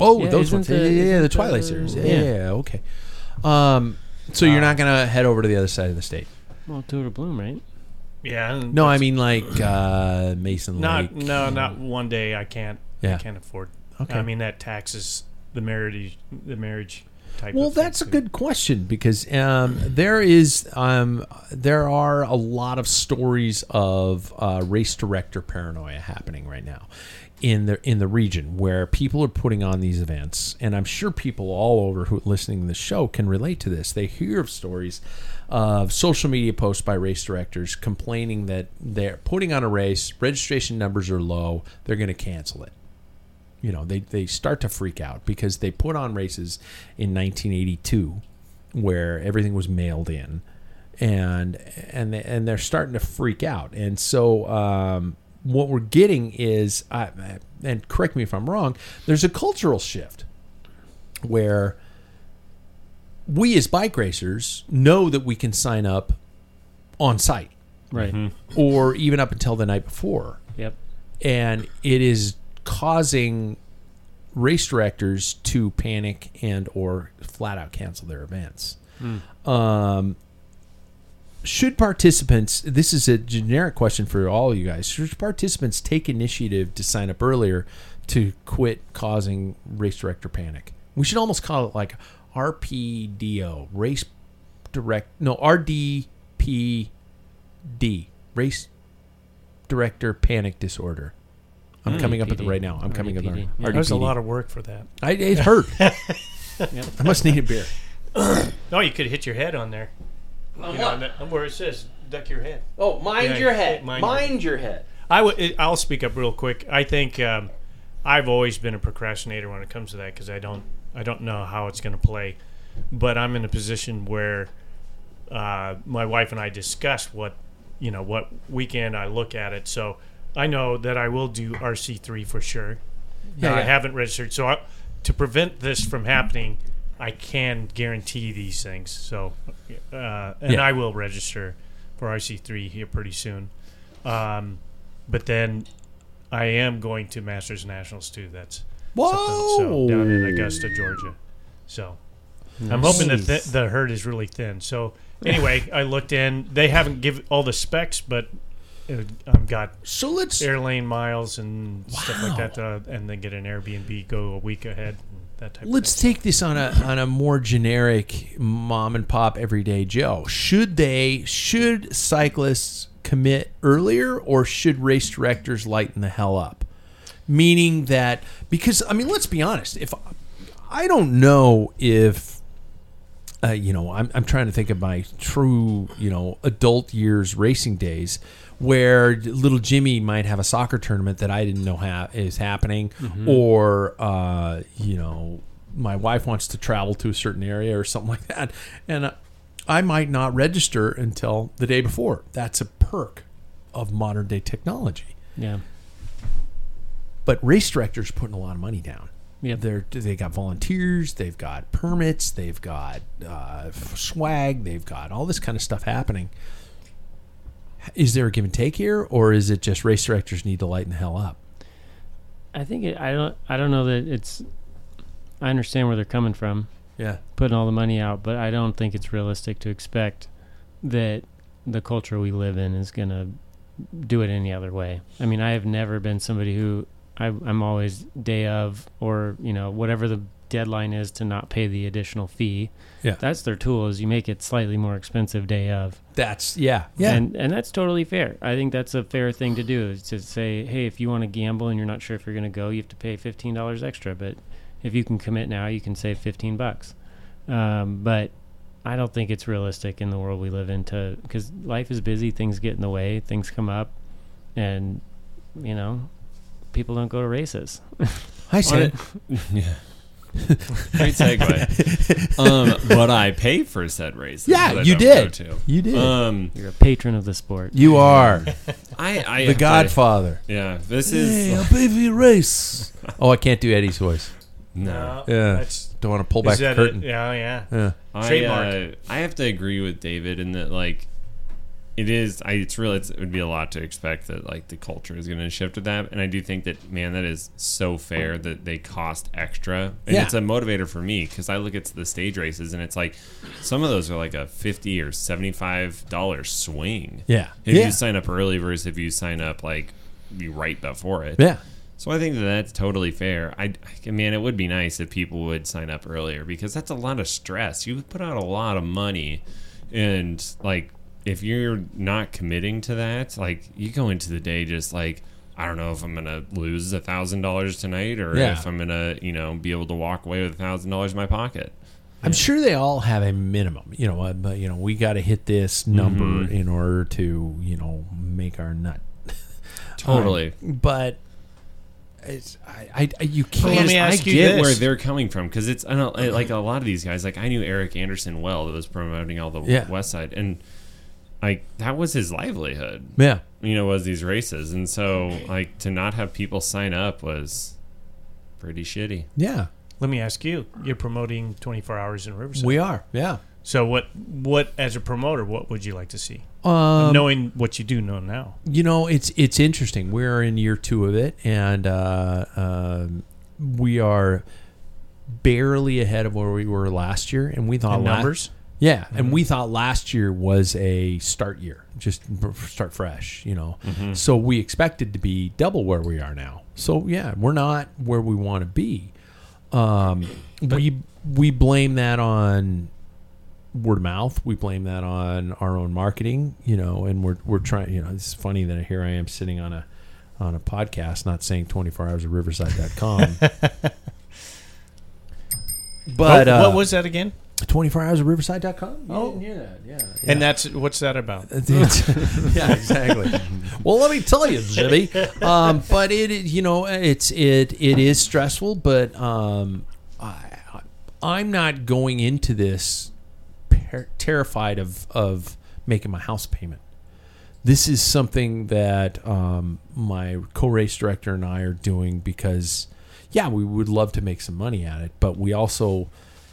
Oh, Yeah, those isn't ones. the- yeah, yeah, yeah, isn't the Twilight the- series. Yeah, yeah. yeah, yeah, okay. Um, so you're not gonna head over to the other side of the state? Well, Tour de Bloom, right? Yeah. and No, I that's mean like uh, Mason not Lake. no, not one day. I can't. Yeah. I can't afford. Okay. I mean that taxes the marriage, the marriage type. Well, of thing, that's a too. good question because um, there is um, there are a lot of stories of uh, race director paranoia happening right now in the in the region where people are putting on these events, and I'm sure people all over who are listening to the show can relate to this. They hear of stories of social media posts by race directors complaining that they're putting on a race, registration numbers are low, they're going to cancel it. You know, they, they start to freak out because they put on races in nineteen eighty-two where everything was mailed in, and and they, and they're starting to freak out. And so um, what we're getting is, uh, and correct me if I'm wrong, there's a cultural shift where we as bike racers know that we can sign up on site, Right. or even up until the night before. Yep. And it is causing race directors to panic and or flat out cancel their events. Um, should participants, this is a generic question for all you guys, should participants take initiative to sign up earlier to quit causing race director panic? We should almost call it like R P D O, race direct, no, R D P D, race director panic disorder. I'm coming up with it right now. I'm coming up with it. Yeah. There's a lot of work for that. I, it hurt. I must need a beer. No, you could hit your head on there. You know, on that- where it says "duck your head." Oh, mind Yeah, your head. mind Mind, your- your head. I w- I'll speak up real quick. I think um, I've always been a procrastinator when it comes to that because I don't I don't know how it's going to play, but I'm in a position where uh, my wife and I discussed what you know what weekend I look at it. So I know that I will do R C three for sure. Yeah, Uh, I yeah. haven't registered, so I, to prevent this from happening, I can guarantee these things. So, uh, and Yeah. I will register for R C three here pretty soon. Um, but then I am going to Masters Nationals too. That's Whoa! something, so down in Augusta, Georgia. So I'm hoping that th- the herd is really thin. So anyway, I looked in. They haven't given all the specs, but uh, I've got So let's air lane miles and stuff like Wow. that, uh, and then get an Airbnb, go a week ahead, and that type let's of thing. take this on a on a more generic mom and pop everyday Joe. Should they should cyclists commit earlier, or should race directors lighten the hell up? Meaning that, because I mean, let's be honest. If I don't know if uh, you know, I'm I'm trying to think of my true, you know, adult years racing days, where little Jimmy might have a soccer tournament that I didn't know ha- is happening, or uh, you know, my wife wants to travel to a certain area or something like that, and uh, I might not register until the day before. That's a perk of modern day technology. Yeah. But race directors are putting a lot of money down. Yep. They're they got volunteers, they've got permits, they've got uh, swag, they've got all this kind of stuff happening. Is there a give and take here, or is it just race directors need to lighten the hell up? I think it, I don't. I don't know that it's. I understand where they're coming from, Yeah. putting all the money out, but I don't think it's realistic to expect that the culture we live in is gonna do it any other way. I mean, I have never been somebody who I, I'm always day of, or you know, whatever the deadline is to not pay the additional fee. Yeah. That's their tool, is you make it slightly more expensive day of. That's yeah. Yeah. And and that's totally fair. I think that's a fair thing to do, is to say, hey, if you want to gamble and you're not sure if you're going to go, you have to pay fifteen dollars extra. But if you can commit now, you can save fifteen bucks. Um, but I don't think it's realistic in the world we live in, to, because life is busy, things get in the way, things come up, and, you know, people don't go to races. Hi, Sam. Yeah. Great segue. um, but I pay for said races. Yeah, that I you don't did. Go to. You did. Um, You're a patron of the sport. You are I, I the Godfather. yeah, this is I'll pay for your race. Oh, I can't do Eddie's voice. no. Yeah. That's, Don't want to pull is back the that curtain. it? Yeah, yeah. Yeah. I, Trademark. uh, I have to agree with David in that, like, it is. I it's really it's, it would be a lot to expect that like the culture is going to shift with that, and I do think that man, that is so fair that they cost extra, and Yeah. it's a motivator for me because I look at the stage races and it's like some of those are like a fifty or seventy five dollar swing. Yeah. if Yeah. you sign up early versus if you sign up like you right before it. Yeah. So I think that that's totally fair. I, I mean, it would be nice if people would sign up earlier because that's a lot of stress. You put out a lot of money, and like if you're not committing to that, like you go into the day just like I don't know if I'm gonna lose a thousand dollars tonight or Yeah. if I'm gonna you know be able to walk away with a thousand dollars in my pocket. I'm sure they all have a minimum. You know, uh, but you know, we got to hit this number Mhm. in order to you know make our nut. Totally. Um, but it's, I, I, you I, can't. let me ask I you get this. where they're coming from because it's I don't like a lot of these guys. Like I knew Eric Anderson well that was promoting all the Yeah. West Side, and like that was his livelihood. Yeah. You know, was these races, and so like to not have people sign up was pretty shitty. Yeah. Let me ask you. You're promoting twenty-four hours in Riverside. We are. Yeah. So what? What as a promoter, what would you like to see? Um, Knowing what you do know now. You know, it's it's interesting. We're in year two of it, and uh, um, we are barely ahead of where we were last year. And we thought In la- numbers? yeah, and we thought last year was a start year, just b- start fresh. You know, so we expected to be double where we are now. So yeah, we're not where we want to be. Um, we we blame that on word of mouth. We blame that on our own marketing, you know, and we're we're trying, you know, it's funny that here I am sitting on a on a podcast not saying twenty-four hours of riverside dot com. But what, uh, what was that again? twenty-four hours of riverside dot com? You Oh. didn't hear that. Yeah. yeah. And that's what's that about? It's- yeah, exactly. Well, let me tell you, Jimmy. Um, but it, is- you know, it's it it is stressful, but um, I, I'm not going into this per- terrified of of making my house payment. This is something that um, my co-race director and I are doing because, yeah, we would love to make some money at it, but we also,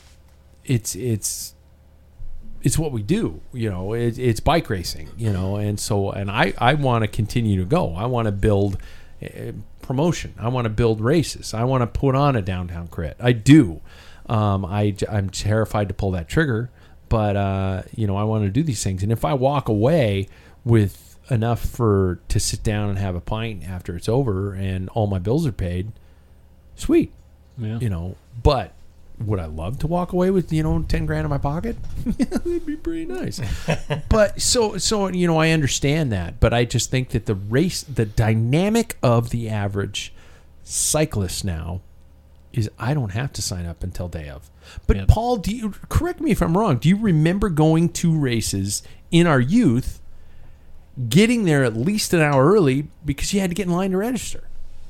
it's it's. It's what we do, you know, it, it's bike racing, you know, and so, and I, I want to continue to go. I want to build uh, promotion. I want to build races. I want to put on a downtown crit. I do. Um, I, I'm terrified to pull that trigger, but, uh, you know, I want to do these things. And if I walk away with enough for, to sit down and have a pint after it's over and all my bills are paid, sweet, Yeah. you know, but would I love to walk away with, you know, ten grand in my pocket? Yeah, that'd be pretty nice. But so, so, you know, I understand that, but I just think that the race, the dynamic of the average cyclist now is I don't have to sign up until day of. But Yep. Paul, do you, correct me if I'm wrong, do you remember going to races in our youth, getting there at least an hour early because you had to get in line to register?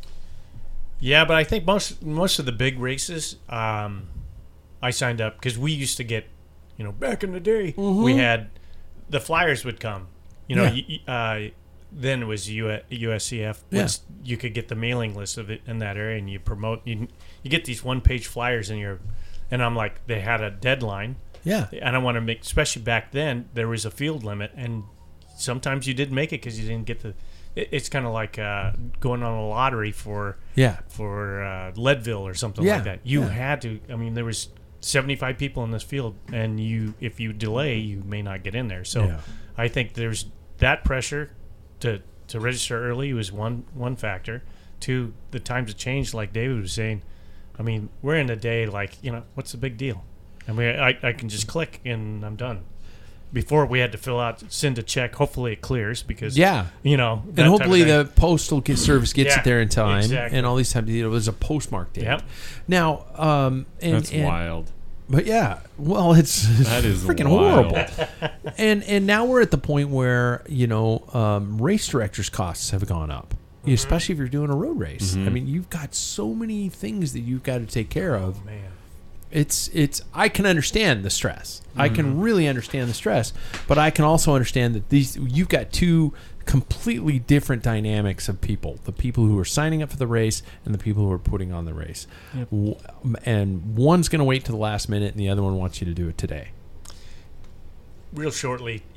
Yeah, but I think most most of the big races, um, I signed up because we used to get, you know, back in the day, we had the flyers would come. You know, Yeah. y- uh, then it was U- U S C F. Yeah. Once you could get the mailing list of it in that area, and you promote. You you get these one page flyers in your, and I'm like, they had a deadline. Yeah. And I want to make, especially back then, there was a field limit, and sometimes you didn't make it because you didn't get the. It, it's kind of like uh, going on a lottery for Yeah. for uh, Leadville or something Yeah, like that. You yeah. had to. I mean, there was seventy-five people in this field, and you, if you delay, you may not get in there. So, Yeah. I think there's that pressure to to register early was one one factor. Two, the times have changed, like David was saying. I mean, we're in a day like, you know, what's the big deal? I mean, I, I can just click and I'm done. Before we had to fill out, send a check. Hopefully it clears because, Yeah. you know, that And type of hopefully thing. the postal get, service gets Yeah, it there in time, exactly. and all these times, you know, there's a postmark date. Yep. Now, um, and, That's and- wild. But yeah, well, it's, it's That is freaking wild. horrible. and and now we're at the point where you know um, race directors' costs have gone up, Mm-hmm. especially if you're doing a road race. Mm-hmm. I mean, you've got so many things that you've got to take care of. Man. It's it's I can understand the stress. I Mm-hmm. can really understand the stress, but I can also understand that these you've got two completely different dynamics of people: the people who are signing up for the race and the people who are putting on the race. W- And one's going to wait to the last minute, and the other one wants you to do it today. Real shortly,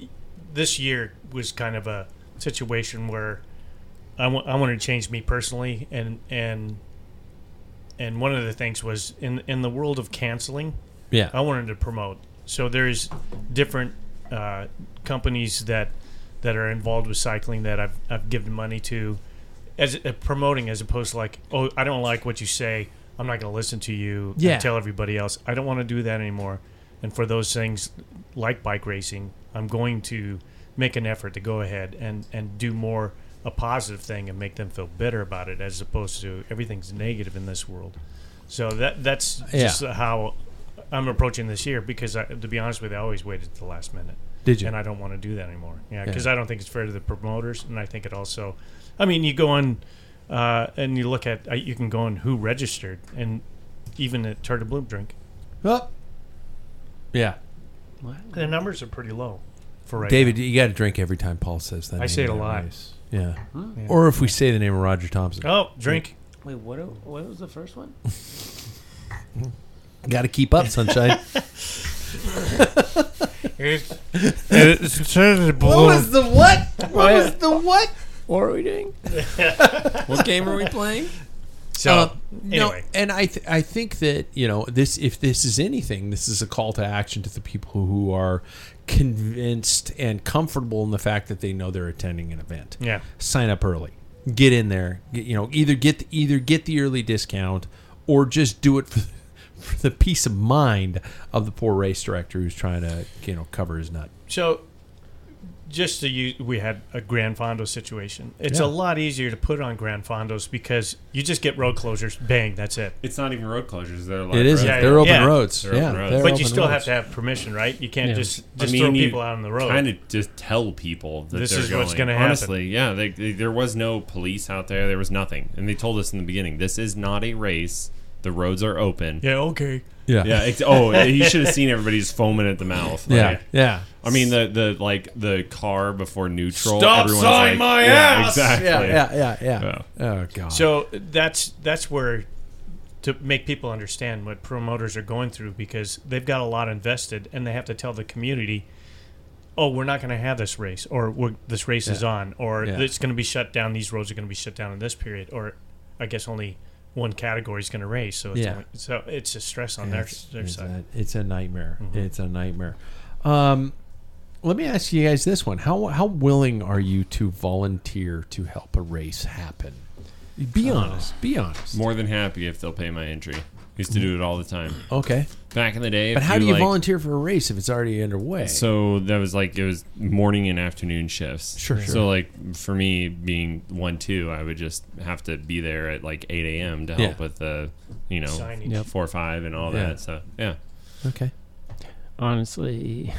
this year was kind of a situation where I, w- I wanted to change me personally, and and and one of the things was in in the world of canceling. Yeah. I wanted to promote. So there's different uh, companies that that are involved with cycling that I've I've given money to, as uh, promoting as opposed to like, oh, I don't like what you say, I'm not going to listen to you Yeah. and tell everybody else. I don't want to do that anymore. And for those things like bike racing, I'm going to make an effort to go ahead and, and do more a positive thing and make them feel better about it, as opposed to everything's negative in this world. So that that's Yeah. just how I'm approaching this year, because I, to be honest with you, I always waited to the last minute. Did you? And I don't want to do that anymore. Yeah, because Yeah. I don't think it's fair to the promoters, and I think it also, I mean, you go on uh, and you look at, uh, you can go on who registered, and even at Turtle Bloom Drink, Well, yeah. the numbers are pretty low for right David, now. you got to drink every time Paul says that. I name say it in a that lot. race. Yeah. Yeah. Or if we say the name of Roger Thompson. Oh, drink. Wait, what? What was the first one? Got to keep up, sunshine. It's, it's Turtle Bloom. What was the what? What was the what? What are we doing? What game are we playing? So, Uh, no, anyway. and I th- I think that, you know, this, if this is anything, this is a call to action to the people who are convinced and comfortable in the fact that they know they're attending an event. Yeah. Sign up early. Get in there. Get, you know, either get the, either get the early discount or just do it for, for the peace of mind of the poor race director who's trying to, you know, cover his nut. So, just to use, we had a Grand Fondo situation. It's Yeah. a lot easier to put on Grand Fondos because you just get road closures. Bang, that's it. It's not even road closures. They're like It is. Yeah, They're yeah. open Yeah. roads. They're yeah, open roads. they're But you open still have roads. to have permission, right? You can't Yeah. just, I just mean, throw you people out on the road. Kind of just tell people that This they're is going. what's gonna happen. Honestly, yeah, they, they, there was no police out there. There was nothing, and they told us in the beginning, this is not a race. The roads are open. Yeah, okay. Yeah. Yeah. It's, oh, you should have seen everybody just foaming at the mouth. Like, Yeah. Yeah. I mean, the the like the car before neutral. Stop everyone's sawing like, my yeah, ass! Exactly. Yeah, yeah, yeah, yeah. Yeah. Oh god. So that's that's where, to make people understand what promoters are going through, because they've got a lot invested and they have to tell the community, oh, we're not going to have this race, or we're, this race is Yeah. on, or Yeah. it's going to be shut down. These roads are going to be shut down in this period, or I guess only one category is going to race. So it's Yeah. only, so it's a stress on their It's, their it's side. a, it's a nightmare. Mhm. It's a nightmare. Um, let me ask you guys this one: How how willing are you to volunteer to help a race happen? Be honest. Be honest. More than happy if they'll pay my entry. Used to do it all the time. Okay. Back in the day. But if how do you like, volunteer for a race if it's already underway? So that was like it was morning and afternoon shifts. Sure, sure. So like for me being one two, I would just have to be there at like eight a.m. to Yeah. help with the you know Signage. Yep. four five and all Yeah. that. So yeah. Okay. Honestly,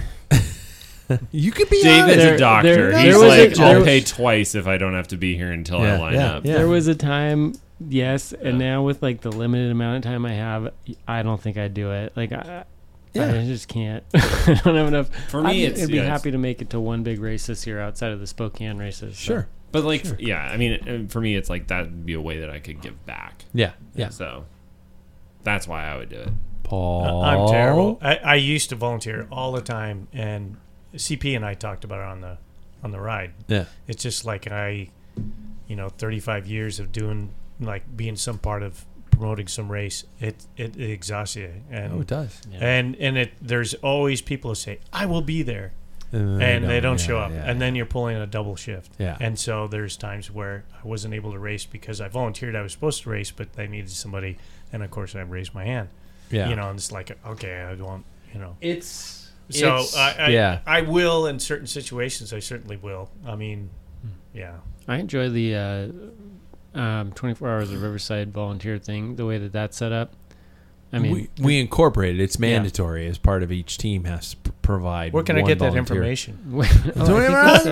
You could be David's honest. There- a doctor. there- He's there was a- like, there I'll was- pay twice if I don't have to be here until Yeah, I line yeah, up. yeah. there was a time, yes, and now with like the limited amount of time I have, I don't think I'd do it. Like I, Yeah. I just can't. I don't have enough. For me, I'd, it's- I'd be yeah, it's- happy to make it to one big race this year outside of the Spokane races. so. Sure. But like, for- yeah, I mean, uh, for me, it's like that would be a way that I could give back. Yeah. Yeah. So that's why I would do it. Paul. I'm terrible. I, I used to volunteer all the time, and C P and I talked about it on the on the ride. Yeah. It's just like I, you know, thirty-five years of doing, like being some part of promoting some race. It it, it exhausts you, and Oh, it does. and and it there's always people who say I will be there, And and they don't yeah, show up, yeah, and yeah. then you're pulling a double shift. Yeah. And so there's times where I wasn't able to race because I volunteered. I was supposed to race, but they needed somebody, and of course I raised my hand. Yeah. You know, and it's like, okay, I want, you know. It's So it's- I, I, yeah. I will in certain situations. I certainly will. I mean, yeah. I enjoy the uh, um, twenty-four hours of Riverside volunteer thing. The way that that's set up. I mean, we, we incorporate it. It's mandatory as part of each team has to p- provide. Where can I one get that volunteer. information? oh, I think it's,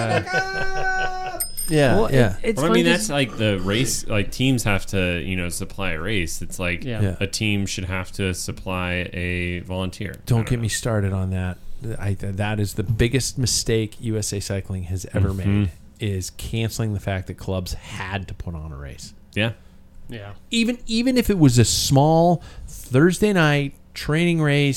uh, Yeah, well, yeah. it- it's Well, I fun mean, 'cause- that's like the race. Like teams have to, you know, supply a race. It's like Yeah. Yeah. a team should have to supply a volunteer. I Don't get know. me started on that. I, that is the biggest mistake U S A Cycling has ever Mhm. made, is canceling the fact that clubs had to put on a race. Yeah. yeah. Even even if it was a small Thursday night training race,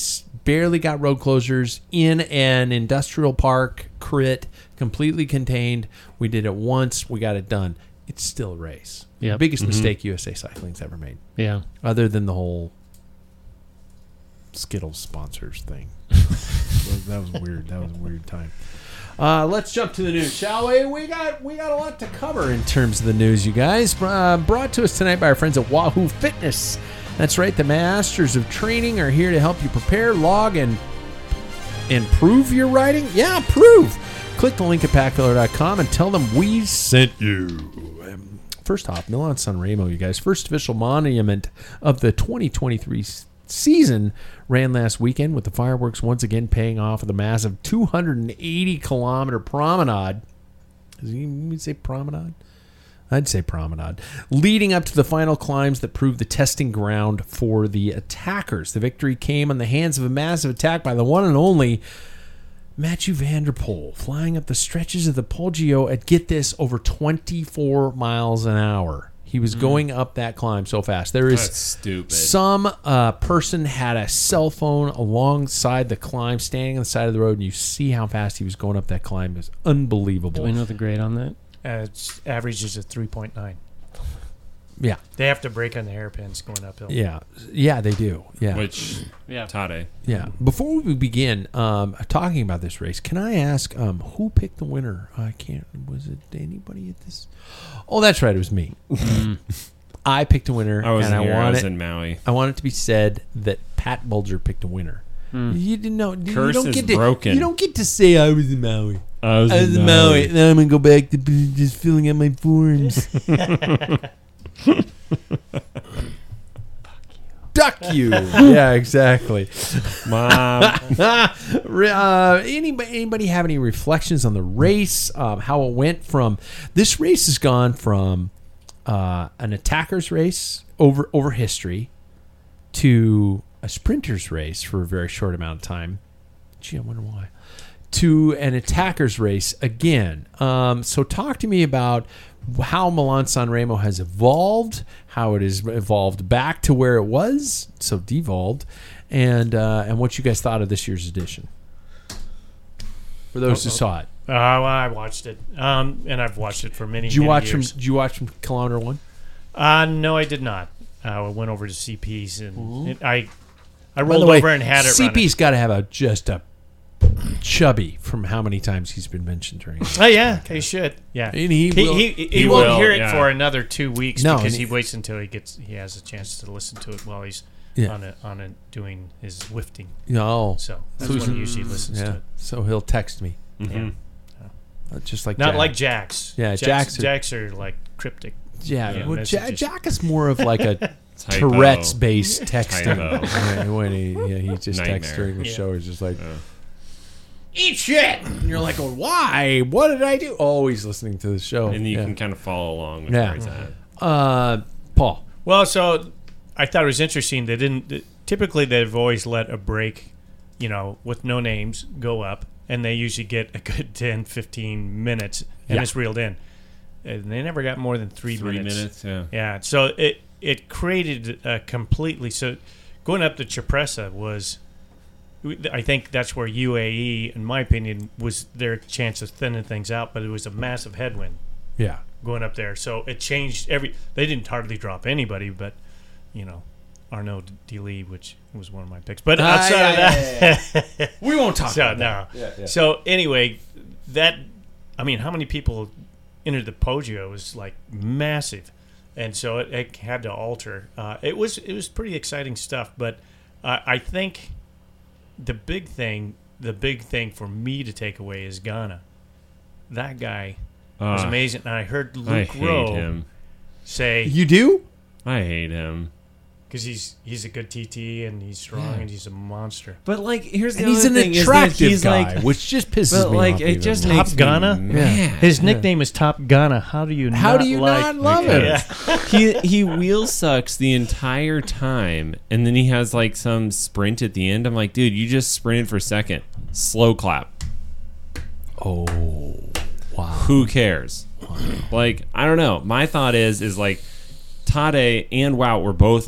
barely got road closures in an industrial park crit, completely contained. We did it once. We got it done. It's still a race. Yep. The biggest Mm-hmm. mistake U S A Cycling's ever made, Yeah. other than the whole Skittles sponsors thing. That was weird. That was a weird time. Uh, let's jump to the news, shall we? We got we got a lot to cover in terms of the news, you guys. Uh, brought to us tonight by our friends at Wahoo Fitness. That's right, the masters of training are here to help you prepare, log, and improve your riding. Yeah, prove. Click the link at pack killer dot com and tell them we sent you. Um, First off, Milan Sanremo, you guys. First official monument of the twenty twenty-three season ran last weekend, with the fireworks once again paying off with a massive two hundred eighty kilometer promenade. Does he even say promenade? I'd say promenade. Leading up to the final climbs that proved the testing ground for the attackers. The victory came on the hands of a massive attack by the one and only Mathieu van der Poel, flying up the stretches of the Poggio at, get this, over twenty-four miles an hour. He was going up that climb so fast. There is That's stupid. some uh, person had a cell phone alongside the climb, standing on the side of the road, and you see how fast he was going up that climb. It was unbelievable. Do we know the grade on that? Uh, it's averages a three point nine. Yeah, They have to brake on the hairpins going uphill. yeah, yeah. They do. Yeah, Which, Yeah. Tade. yeah. Before we begin um, talking about this race, can I ask um, who picked the winner? I can't. Was it anybody at this? Oh, that's right. It was me. I picked a winner, I wasn't and I here. I want was it. in Maui. I want it to be said that Pat Bulger picked a winner. You didn't know. You Curse don't is get to, broken. You don't get to say I was in Maui. I was, I was in Maui. Now I'm gonna go back to b- just filling out my forms. Duck you. Yeah, exactly. Mom. uh, anybody, anybody have any reflections on the race? Um, how it went from this race has gone from uh, an attacker's race over over history to a sprinter's race for a very short amount of time. Gee, I wonder why. To an attacker's race again. Um, so talk to me about how Milan Sanremo has evolved, how it has evolved back to where it was, so devolved, and uh, and what you guys thought of this year's edition. For those who saw it, Uh, well, I watched it, um, and I've watched it for many. did you many watch from? years. Did you watch from kilometer one? Uh, no, I did not. Uh, I went over to C P's and it, I, I By rolled the way, over and had it. C P's got to have a just a chubby from how many times he's been mentioned during. Oh yeah, he should. Yeah, And he he, will- he, he, he won't will, hear it yeah. for another two weeks No, because and he he- waits until he gets he has a chance to listen to it while he's Yeah. on a, on a, doing his lifting. No, So that's So when he's- he usually listens yeah. to it. So he'll text me, Mhm. Uh, just like Not Jack. like Jack's. Yeah, Jack's, Jack's are- Jacks are like cryptic. Yeah, Yeah, well, Jack, messages. Jack is more of like a Typo. Tourette's-based texting. Typo. Yeah, when he, yeah, he just texts Nightmare. during the Yeah. show. He's just like, Oh. eat shit. And you're like, well, why? What did I do? Oh, he's listening to the show. And you yeah. can kind of follow along with Yeah. where he's at. Uh, Paul. Well, so I thought it was interesting. They didn't. Typically, they've always let a break, you know, with no names go up, and they usually get a good ten, fifteen minutes, and Yeah. it's reeled in. And they never got more than three, Three minutes. minutes, yeah. Yeah. So it it created a completely. So going up to Cipressa was. I think that's where U A E, in my opinion, was their chance of thinning things out, but it was a massive headwind Yeah. going up there. So it changed every. They didn't hardly drop anybody, but you know, Arnaud Delis, which was one of my picks. But Ah, outside yeah, of that, yeah, we won't talk so, about that. no. Yeah, yeah. So anyway, that I mean, how many people entered the Poggio? It was like massive, and so it, it had to alter. Uh, it was it was pretty exciting stuff, but uh, I think the big thing, the big thing for me to take away is Ghana. That guy was Ah, amazing, and I heard I Luke hate Rowe him. say You do? I hate him. because he's he's a good T T and he's strong and he's a monster. But like, here's the And he's an other thing is that attractive he's guy, like, which just pisses but me like, off. it even just more. makes Top Ghana? me mad. His nickname is Top Ghana. How do you How not do you like not love him? Yeah. he he wheel sucks the entire time, and then he has like some sprint at the end. I'm like, dude, you just sprinted for second. Slow clap. Oh, wow. Who cares? Like, I don't know. My thought is is like Tade and Wout were both like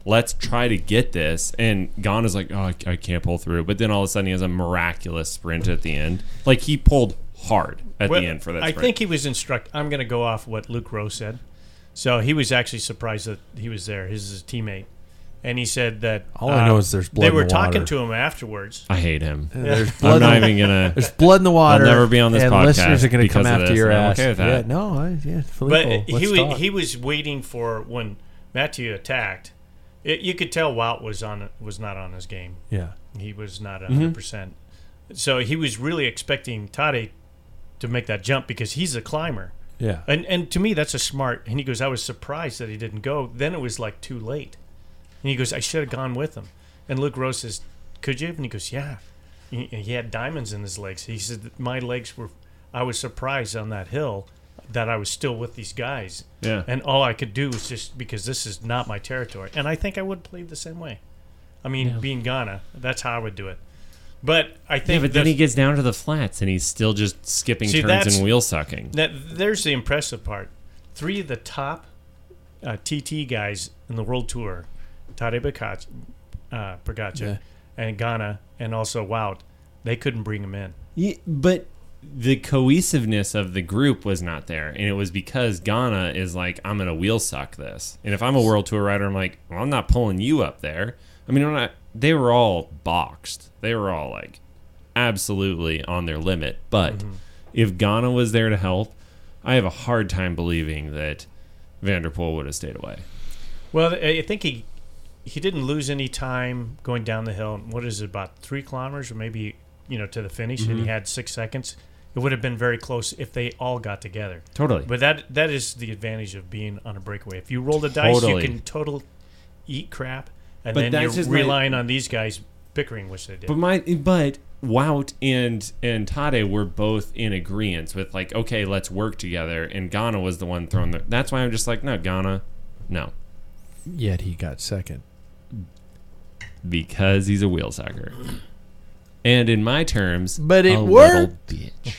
let's try to get this. And Ghana's like, oh, I, I can't pull through. But then all of a sudden he has a miraculous sprint at the end. Like he pulled hard at well, the end for that I sprint. think he was instructed. I'm going to go off what Luke Rowe said. So he was actually surprised that he was there. His, his teammate. And he said that All I know is there's blood They in were the talking water. to him afterwards. I hate him. There's blood I'm not in the- even going to. There's blood in the water. I'll never be on this and podcast listeners are going to come because of after this, your and I'm ass. okay with that. Yeah, no, I, yeah, Filippo, But he let's was talk. he was waiting for when Matthew attacked. It, you could tell Wout was on was not on his game. Yeah. He was not Mm-hmm. one hundred percent. So he was really expecting Tade to make that jump because he's a climber. Yeah. And and to me that's a smart. And he goes, I was surprised that he didn't go. Then it was like too late. And he goes, I should have gone with him. And Luke Rose says, could you? And he goes, yeah. He, he had diamonds in his legs. He said, that my legs were, I was surprised on that hill that I was still with these guys. Yeah. And all I could do was just, because this is not my territory. And I think I would have played the same way. I mean, Yeah. being Ghana, that's how I would do it. But I Yeah, think but then the- he gets down to the flats and he's still just skipping See, turns that's- and wheel sucking. That, there's the impressive part. Three of the top uh, T T guys in the World Tour, Tadej Pogacar, uh, Pogacar Yeah. and Ghana, and also Wout, they couldn't bring him in. Yeah, but the cohesiveness of the group was not there, and it was because Ghana is like, I'm gonna wheel suck this, and if I'm a World Tour rider, I'm like, well, I'm not pulling you up there. I mean, I'm not. They were all boxed. They were all like absolutely on their limit. But Mm-hmm. if Ghana was there to help, I have a hard time believing that Vanderpool would have stayed away. Well, I think he he didn't lose any time going down the hill. What is it, about three kilometers or maybe, you know, to the finish, and Mm-hmm. he had six seconds. It would have been very close if they all got together. Totally. But that that is the advantage of being on a breakaway. If you roll the dice, Totally. you can total eat crap, and But then that's you're just my- relying on these guys bickering, which they did. But my but Wout and and Tade were both in agreement with like, okay, let's work together. And Ghana was the one throwing the. That's why I'm just like, no, Ghana, no, Yet he got second. because he's a wheel sucker. And in my terms, But it a worked. little bitch.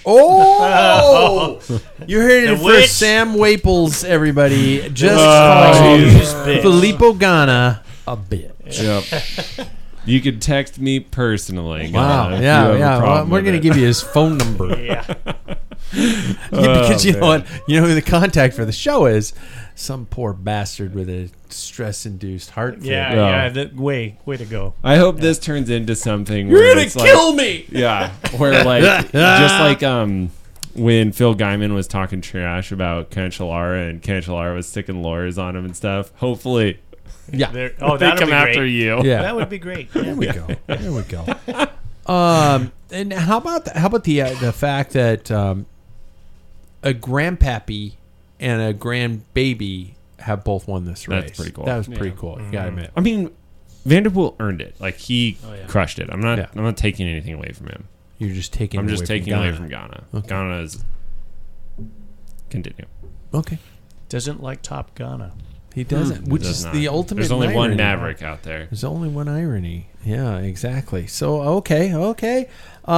Oh! You heard it The first. witch. Sam Waples, everybody. Just Oh, called Jesus, bitch. Filippo Ghana a bitch. Yep. You could text me personally. Wow. Ghana, if you Yeah, have a yeah. Well, problem we're with going to it. give you his phone number. yeah, Yeah, because Oh, you know man. what? You know who the contact for the show is? Some poor bastard with a stress-induced heart failure. yeah, Yeah. yeah. The, way, way to go. I hope this turns into something. You're where gonna it's kill like, me. Yeah, where like just like um when Phil Guyman was talking trash about Cancellara and Cancellara was sticking lures on him and stuff. Hopefully, Yeah. There, oh, they that'd come be after great. you. Yeah. That would be great. There we go. There we go. Um, and how about the, how about the uh, the fact that um, a grandpappy and a grandbaby have both won this race? That's pretty cool. That was pretty Yeah. cool. You gotta admit. I mean, Vanderpool earned it. Like he Oh, yeah. crushed it. I'm not. Yeah. I'm not taking anything away from him. You're just taking. I'm it just away taking from away Ghana. from Ghana. Okay. Ghana is. Continue. Okay, Doesn't like Top Ghana. he doesn't, which Does is not. the ultimate. There's only one irony. Maverick out there. There's only one irony. Yeah, exactly. So okay, okay.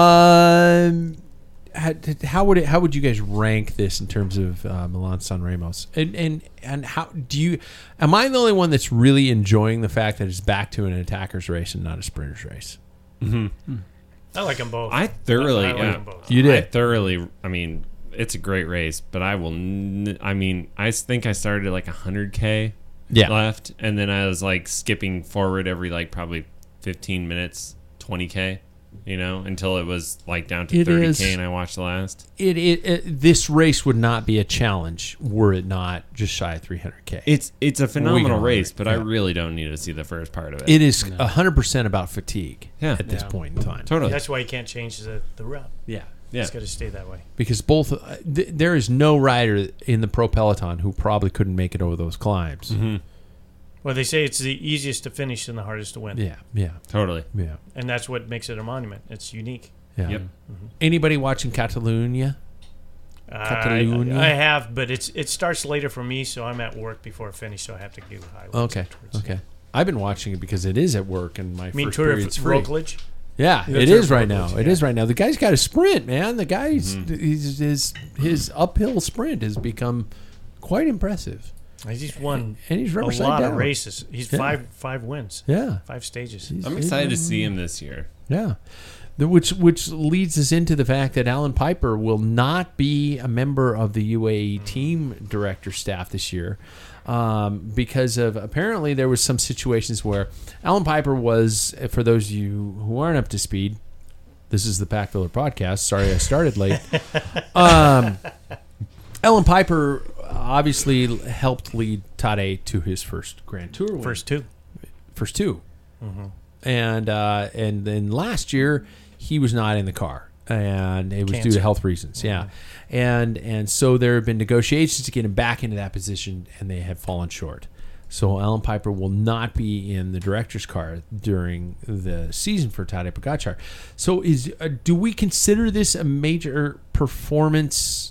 Um, how, how would it? How would you guys rank this in terms of uh, Milan San Ramos? And and and how do you? Am I the only one that's really enjoying the fact that it's back to an attacker's race and not a sprinter's race? I like them both. I thoroughly. I like yeah, them both. You did. I thoroughly. I mean, it's a great race, but I will. N- I mean, I think I started at like one hundred K Yeah. left, and then I was like skipping forward every like probably fifteen minutes, twenty K, you know, until it was like down to It thirty K, is- and I watched the last. It, it it this race would not be a challenge were it not just shy of three hundred K. It's it's a phenomenal can race, argue, but I yeah. really don't need to see the first part of it. It is one hundred percent about fatigue Yeah. at this Yeah. point in time. totally. That's why you can't change the, the route. Yeah. yeah. It's got to stay that way. Because both, uh, th- there is no rider in the pro peloton who probably couldn't make it over those climbs. Mm-hmm. Well, they say it's the easiest to finish and the hardest to win. Yeah, yeah, Totally. yeah, And that's what makes it a monument. It's unique. yeah. Yep. Anybody watching Catalunya? Catalunya? I, I have, but it's it starts later for me, so I'm at work before I finish, so I have to do highlights. Okay, afterwards. okay. I've been watching it because it is at work and my I mean, first Tour of period's free. Roglic. Yeah, The it Tour is of right now. Roglic, It yeah. is right now. The guy's got a sprint, man. The guy's he's, his his uphill sprint has become quite impressive. He's won and he's a Riverside lot down. of races. He's Yeah. five five wins. Yeah. Five stages. He's- I'm excited to see him this year. Yeah. The, which which leads us into the fact that Alan Piper will not be a member of the U A E team director staff this year um, because of apparently there was some situations where Alan Piper was, for those of you who aren't up to speed, this is the Pack Filler podcast. Sorry I started late. um, Alan Piper obviously helped lead Tadej to his first Grand Tour win. First two. First two. Mm-hmm. And uh, and then last year he was not in the car, and it was due Cancer. to health reasons. Yeah, Mhm. and and so there have been negotiations to get him back into that position, and they have fallen short. So Alan Piper will not be in the director's car during the season for Tadej Pogačar. So is uh, do we consider this a major performance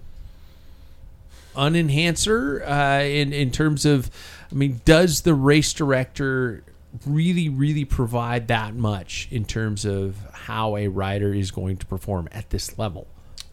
unenhancer uh, in in terms of? I mean, does the race director really, really provide that much in terms of how a rider is going to perform at this level?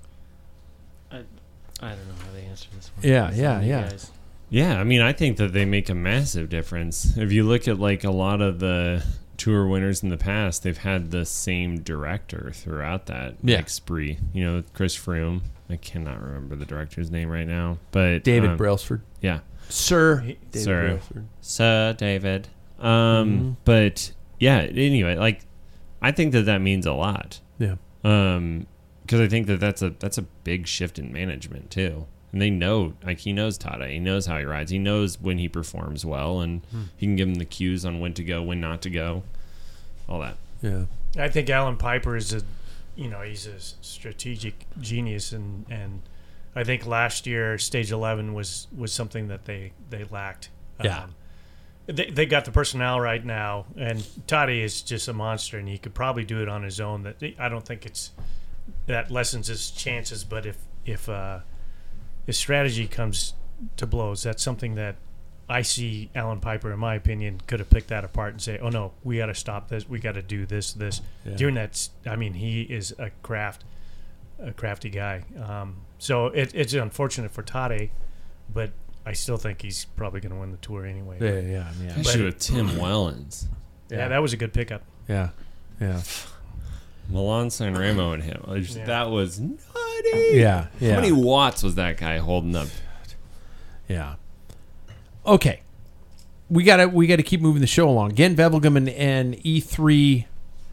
I, I don't know how they answer this one. Yeah, It's yeah, on you yeah. guys. Yeah, I mean, I think that they make a massive difference. If you look at like a lot of the tour winners in the past, they've had the same director throughout that Yeah. like spree. You know, Chris Froome. I cannot remember the director's name right now, but David um, Brailsford. Yeah, Sir David Sir Brailsford. Sir David. Um, Mhm. but yeah. Anyway, like I think that that means a lot. Yeah. Um, because I think that that's a that's a big shift in management too. And they know, like he knows Tadej, he knows how he rides, he knows when he performs well, and Hmm. he can give him the cues on when to go, when not to go, all that. Yeah. I think Alan Piper is a, you know, he's a strategic genius, and, and I think last year stage eleven was, was something that they, they lacked. Yeah. Um, they they got the personnel right now, and Tadej is just a monster, and he could probably do it on his own. That I don't think it's that lessens his chances, but if if uh, his strategy comes to blows, that's something that I see Alan Piper, in my opinion, could have picked that apart and say, "Oh no, we got to stop this. We got to do this, this." Yeah. Doing that, I mean, he is a craft, a crafty guy. Um, so it, it's unfortunate for Tadej, but I still think he's probably going to win the tour anyway. Yeah, yeah, yeah. Especially with Tim Wellens. Yeah, Yeah. that was a good pickup. Yeah. Yeah. Milan San Remo and him. I just- Yeah. That was nutty. Yeah. Yeah. How many watts was that guy holding up? Yeah. Okay. We gotta we gotta keep moving the show along. Gent Wevelgem and, and E three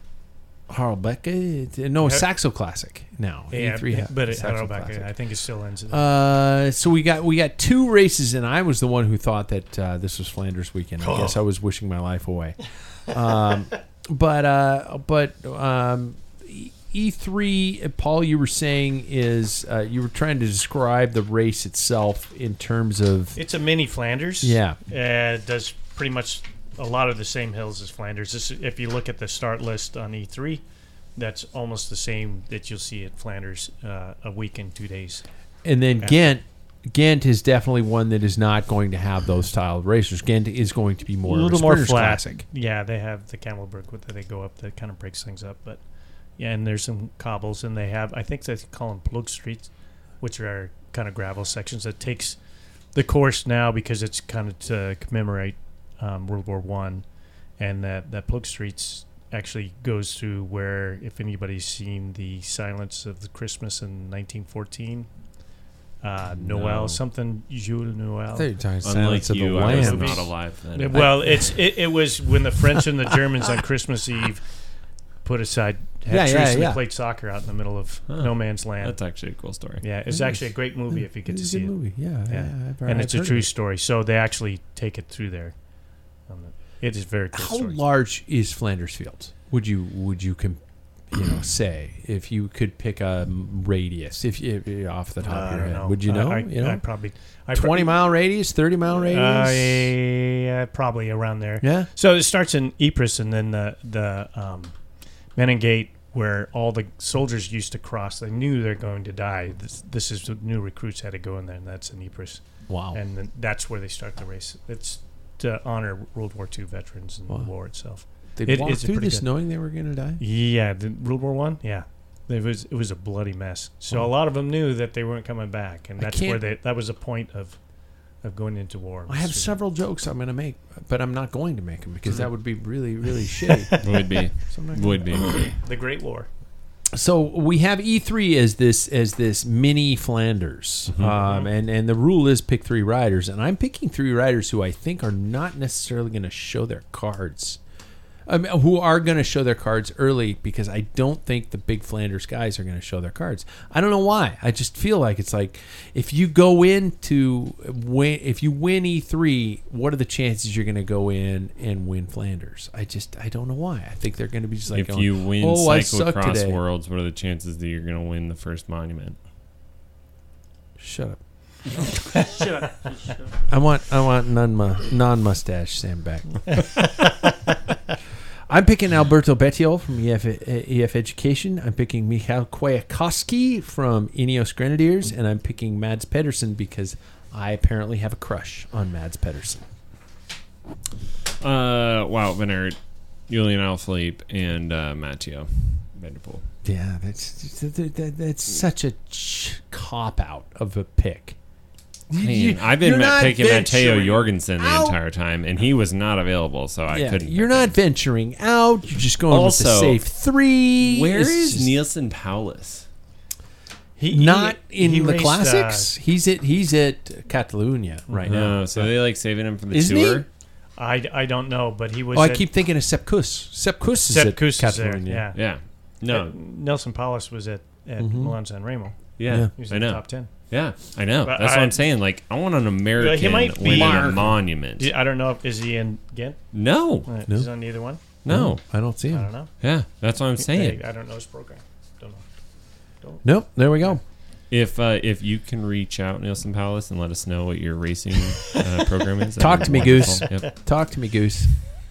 Harelbeke. No, Saxo Classic now. Yeah, E three but it, Saxo Harelbeke, Classic. I think it still ends. Uh, so we got we got two races, and I was the one who thought that uh, this was Flanders weekend. I Oh. guess I was wishing my life away. Um, but uh, but um, E three, Paul, you were saying is uh, you were trying to describe the race itself in terms of It's a mini Flanders. Yeah. Uh, it does pretty much a lot of the same hills as Flanders. This, if you look at the start list on E three, that's almost the same that you'll see at Flanders uh, a week and two days. and then Yeah. Ghent. Ghent is definitely one that is not going to have those style of racers. Ghent is going to be more a of little a more sprinters flat. classic. Yeah, they have the Camelberg that they go up that kind of breaks things up. But yeah, and there's some cobbles, and they have, I think they call them plug streets, which are kind of gravel sections that takes the course now because it's kind of to commemorate um, World War One, and that that plug streets actually goes through where, if anybody's seen the Silence of the Christmas in nineteen fourteen. Uh, Noel, No. something Jules Noel. I thought you were talking Unlike Silence of the you, I was Lambs. not alive then. Yeah, well, it's it, it was when the French and the Germans on Christmas Eve put aside had Yeah, truce yeah, and yeah. they played soccer out in the middle of Huh. no man's land. That's actually a cool story. Yeah, it's actually a great movie if you get to It's a see good it. movie. Yeah, Yeah, yeah, I've- and I've it's a heard true of it. story. So they actually take it through there. Um, it is a very cool How story. large is Flanders Fields? Would you would you com- you know say if you could pick a radius if you, if you- off the top Uh, of I your don't head? know. Would you know? I, I, you know, I probably I twenty probably, mile radius, thirty mile radius. Uh, yeah, probably around there. Yeah. So it starts in Ypres, and then the the um, Meningate, where all the soldiers used to cross. They knew they're going to die. This, this is the new recruits had to go in there, and that's in Ypres. Wow. And then that's where they start the race. It's to honor World War Two veterans and Wow. the war itself. They It- walked it's a through pretty this good- knowing they were going to die. Yeah, the World War One. Yeah, it was it was a bloody mess. So Wow. a lot of them knew that they weren't coming back, and I that's where can't- they that was a point of of going into war. I have several jokes I'm going to make, but I'm not going to make them because that would be really, really shitty. Would be. So I'm not gonna- Would be. The Great War. So we have E three as this as this mini Flanders, um, and and the rule is pick three riders, and I'm picking three riders who I think are not necessarily going to show their cards, I mean, who are going to show their cards early because I don't think the big Flanders guys are going to show their cards. I don't know why. I just feel like it's like if you go into win, if you win E three, what are the chances you're going to go in and win Flanders? I just I don't know why. I think they're going to be just like if going, you win oh, I suck Cyclocross today. Worlds, what are the chances that you're going to win the first monument? Shut up. Shut up. I want I want non non mustache Sam back. I'm picking Alberto Bettiol from E F, E F Education. I'm picking Michał Kwiatkowski from Ineos Grenadiers, and I'm picking Mads Pedersen because I apparently have a crush on Mads Pedersen. Uh, wow, Van Aert, Julian Alaphilippe, and uh, Matteo Vanderpool. Yeah, that's that, that's such a ch- cop out of a pick. I mean, You- I've been you're ma- not picking Matteo venturing Jorgensen the out. entire time, and he was not available, so I Yeah, couldn't. you're pick not him. venturing out. You're just going with the Also, safe three. Where It's is just- Nielsen Paulus? He, Not he- in he the raced, classics. uh, he's at he's at Catalunya right now. No, so they like saving him for the Isn't tour. he? I, I don't know, but he was. Oh, I at- keep thinking of Sepp Kuss. Sepp Kuss is Sepp at Kuss is there, Catalunya. yeah. Yeah, no, Uh, Nelson Paulus was at, at Milan San Remo. yeah, Yeah. He was I in the know. top ten. Yeah, I know. But That's I- what I'm saying. Like, I want an American he might be- winning a Mark. monument. I don't know if is he in Ghent. No, Uh, No. He's on either one. no. I don't see I him. don't know. Yeah, that's what I'm saying. I, I don't know his program. Don't know. Nope. There we go. If uh, if you can reach out, Nielsen Palace, and let us know what your racing uh, program is. that'd Talk be to me, wonderful. Goose. Yep. Talk to me, Goose.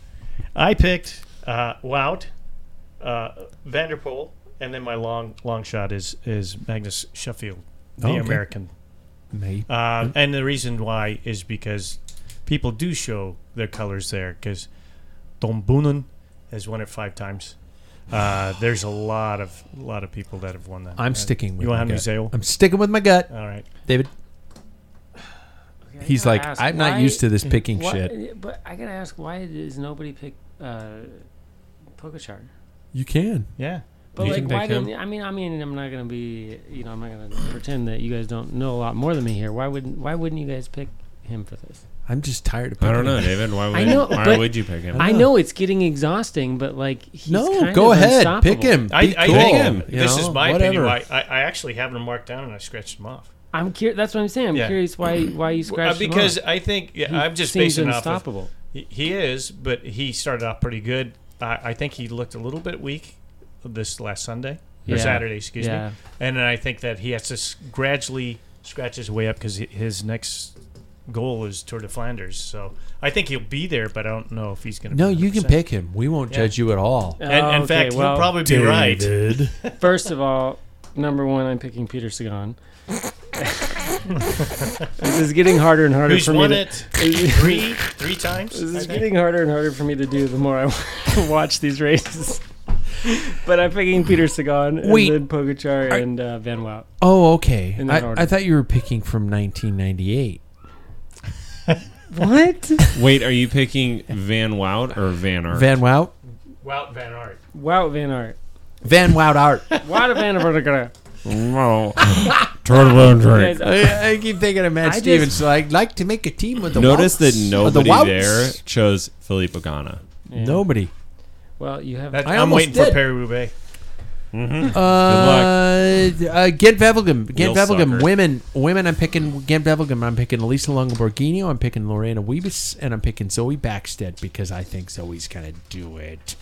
I picked uh, Wout, uh, Vanderpool, and then my long long shot is is Magnus Sheffield, the Oh, okay. American. Mate. Uh, and the reason why is because people do show their colors there. Because Tom Boonen has won it five times. Uh, there's a lot of a lot of people that have won that. I'm Uh, sticking with you my want gut. Museo? I'm sticking with my gut. All right. David. Okay, I He's gotta like, ask, I'm not why- used to this picking why- shit. But I gotta ask, why does nobody pick uh, Pogacar? You can. Yeah. But You like, can why pick him. didn't I mean? I mean, I'm not gonna be, you know, I'm not gonna pretend that you guys don't know a lot more than me here. Why wouldn't Why wouldn't you guys pick him for this? I'm just tired of I picking don't know, him. David. Why would I know, why but would you pick him? I know it's getting exhausting, but like, he's No, kind go of ahead. unstoppable. Pick him. I, Be I cool, think him. you this know, is my whatever. opinion. Why I, I actually have them marked down and I scratched them off. I'm curious. That's what I'm saying. I'm Yeah. curious why why you Uh, scratched him because off. I think yeah, He I'm just seems basing it off of unstoppable. he, he is, but he started off pretty good. I, I think he looked a little bit weak this last Sunday or Yeah. Saturday, excuse Yeah. me. And then I think that he has to s- gradually scratch his way up because his next goal is Tour de Flanders. So I think he'll be there, but I don't know if he's going to. No, be you can one hundred percent. pick him. We won't Yeah. judge you at all. And in Oh, fact, okay, well, he'll probably be right. David. First of all, number one, I'm picking Peter Sagan. This is getting harder and harder Who's for me won to. it three three times? This I is think? getting harder and harder for me to do the more I watch these races. But I'm picking Peter Sagan and Wait, then Pogacar are- and uh, Van Wout. Oh, okay. In that I, order. I thought you were picking from nineteen ninety-eight. What? Wait, are you picking Van Wout or Van Aert? Van Wout? Wout Van Aert. Wout Van Aert. Van Wout Art. Wout Van Aert. No. Turtle Guys, I, I keep thinking of Matt I just- Stevens. So I'd like to make a team with the Notice that Wouts. nobody Or the there Wouts. chose Filippo Ganna. Yeah. Nobody. Well, you have. That, I I'm almost waiting did. for Perry Roubaix. Mm-hmm. Uh, uh, Gent Wevelgem. Gent You'll Wevelgem. sucker. Women. Women. I'm picking Gent Wevelgem. I'm picking Elisa Longo Borghino. I'm picking Lorena Wiebes. And I'm picking Zoe Backstead because I think Zoe's going to do it.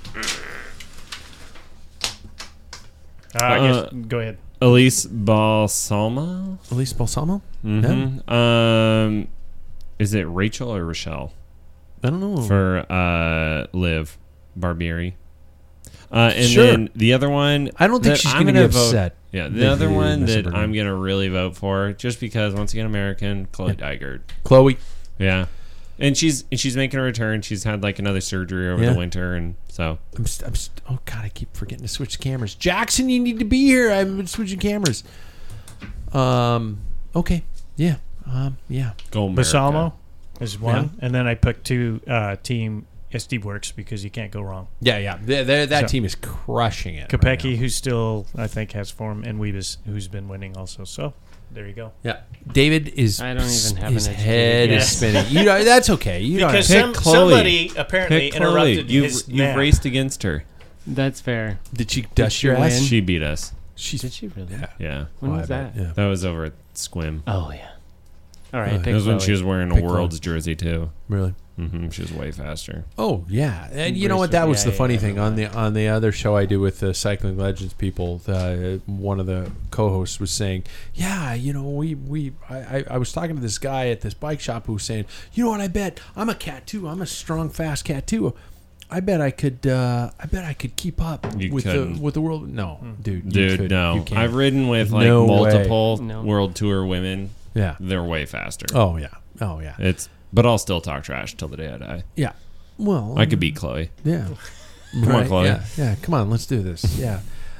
Uh, I Uh, guess, go ahead. Elise Balsamo? Elise Balsamo? Mm-hmm. Um, is it Rachel or Rochelle I don't know. for uh, Liv Barbieri? Uh, and Sure. then the other one. I don't think that she's I'm going to be vote- upset. Yeah, the that other you one mess that with her. I'm going to really vote for, just because, once again, American, Chloe Dygert. Chloe. Yeah. And she's and she's making a return. She's had like another surgery over Yeah. the winter, and so I'm, st- I'm st- oh god, I keep forgetting to switch cameras. Jackson, you need to be here. I'm switching cameras. Um. Okay. Yeah. Um, yeah. Go America. Balsamo is one, Yeah. and then I picked two uh, Team S D Works because you can't go wrong. Yeah, yeah. They're, they're, that So- team is crushing it. right Kopecky, now. who still I think has form, and Weebus, who's been winning also. So there you go. Yeah. David is. I don't even have his an head educated is guess. spinning. You know, that's okay. You Because don't. Pick some, Chloe. somebody apparently Pick Chloe. interrupted You've, his you've nap. raced against her. That's fair. Did she dust she your ass? win? She beat us. She's. Did she really? Yeah. Yeah. When Oh, was I that? bet, yeah. That was over at Squim. Oh yeah. All right. Uh, pick That was when Chloe. she was wearing a Pick World's Chloe. jersey, too. Really. hmm She was way faster. Oh yeah, and you know what? Embrace That her. was the Yeah, funny yeah, thing on the on the other show I do with the Cycling Legends people. Uh, one of the co-hosts was saying, "Yeah, you know, we we I, I, I was talking to this guy at this bike shop who was saying, you know what? I bet I'm a cat too. I'm a strong, fast cat too. I bet I could. Uh, I bet I could keep up You with couldn't. the with the world. No, dude, you Dude, couldn't. no. You can't. I've ridden with like No way. multiple No. World Tour women. Yeah. They're way faster. Oh yeah. Oh yeah. It's but I'll still talk trash till the day I die. Yeah. Well, I could beat Chloe. Yeah. Come on, Chloe. Yeah, yeah, come on, let's do this. Yeah.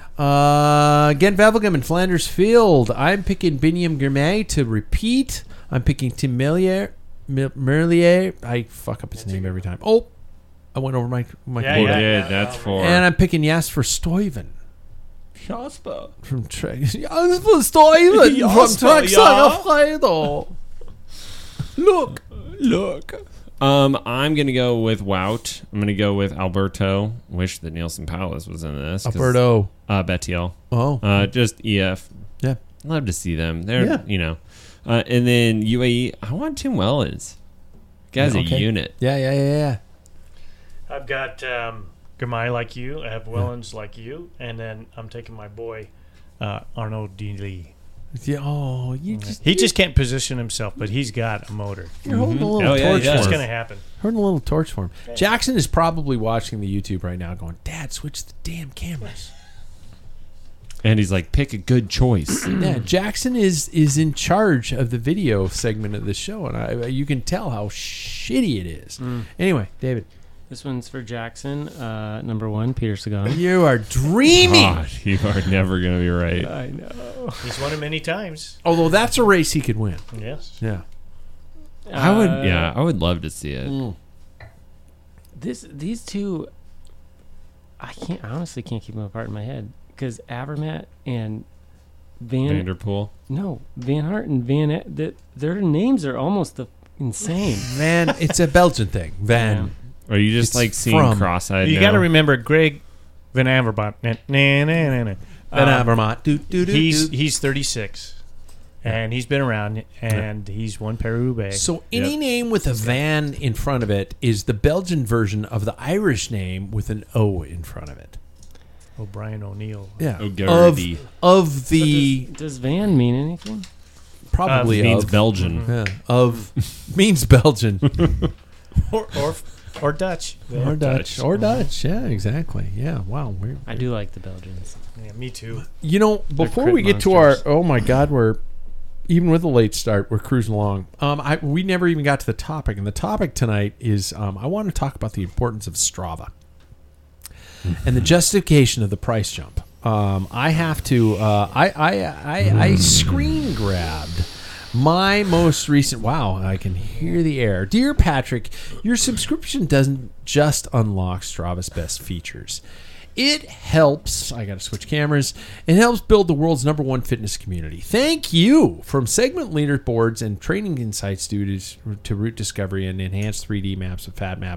Uh, Gent Wevelgem in Flanders Field. I'm picking Biniam Gourmet to repeat. I'm picking Tim Merlier. Mer- Merlier. I fuck up his name every time. Oh, I went over my my Yeah, You quota. yeah. did. That's for And I'm picking Jasper Stuyven Jasper. from Trek. Jasper Stuyven from Jasper, Trek ja. Fredo. Look. Look. Um, I'm gonna go with Wout. I'm gonna go with Alberto. Wish that Nielsen Palace was in this. 'cause, Alberto. Uh, Betiel. Oh. Uh, just E F. Yeah. Love to see them. They're Yeah. you know. Uh, and then U A E. I want Tim Wellens. Guy's Okay. a unit. Yeah, yeah, yeah, yeah. I've got um, Gamai like you. I have Wellens like you, and then I'm taking my boy uh, Arnaud Delis. Yeah, oh, you just He just can't position himself, but he's got a motor. you're holding a little Oh, yeah, torch he does. It's for him. going to happen. Holding a little torch for him. Jackson is probably watching the YouTube right now, going, "Dad, switch the damn cameras." And he's like, pick a good choice. Yeah, Jackson is is in charge of the video segment of the show, and I, you can tell how shitty it is. Anyway, David, This one's for Jackson. Uh, number one, Peter Sagan. you are dreaming. God, you are never gonna be right. I know. He's won it many times. Although that's a race he could win. Yes. Yeah. I would. Uh, Yeah, I would love to see it. Mm. This these two, I can't I honestly can't keep them apart in my head because Avermaet and Van Vanderpool. no Van Aert and Van E- that their names are almost the insane. Van, it's a Belgian thing. Van. Are you just It's like seeing from- cross-eyed? You now? got to remember Greg Van Avermaet. Nah, nah, nah, nah, nah. Van Um, Avermaet. Do, do, do, He's do. he's thirty-six, and he's been around, and he's won Paris-Roubaix. So any Yep. name with a van in front of it is the Belgian version of the Irish name with an O in front of it. O'Brien O'Neill. Yeah. Of, O'Gardy. of the does, does Van mean anything? probably Uh, means of, Belgian. yeah, of means Belgian Or, or or Dutch. or Dutch or Dutch. Yeah, exactly. Yeah. Wow. We're, I do like the Belgians. Yeah, me too. you know, before crit we get to our monsters. oh my god, we're even with a late start, we're cruising along. Um, I we never even got to the topic, and the topic tonight is um, I want to talk about the importance of Strava and the justification of the price jump. Um, I have to. Uh, I I I, I screen grabbed my most recent. Wow, I can hear the air. Dear Patrick, your subscription doesn't just unlock Strava's best features. It helps. I got to switch cameras. It helps build the world's number one fitness community. Thank you from segment leaderboards and training insights due to, to route discovery and enhanced three D maps of FatMap.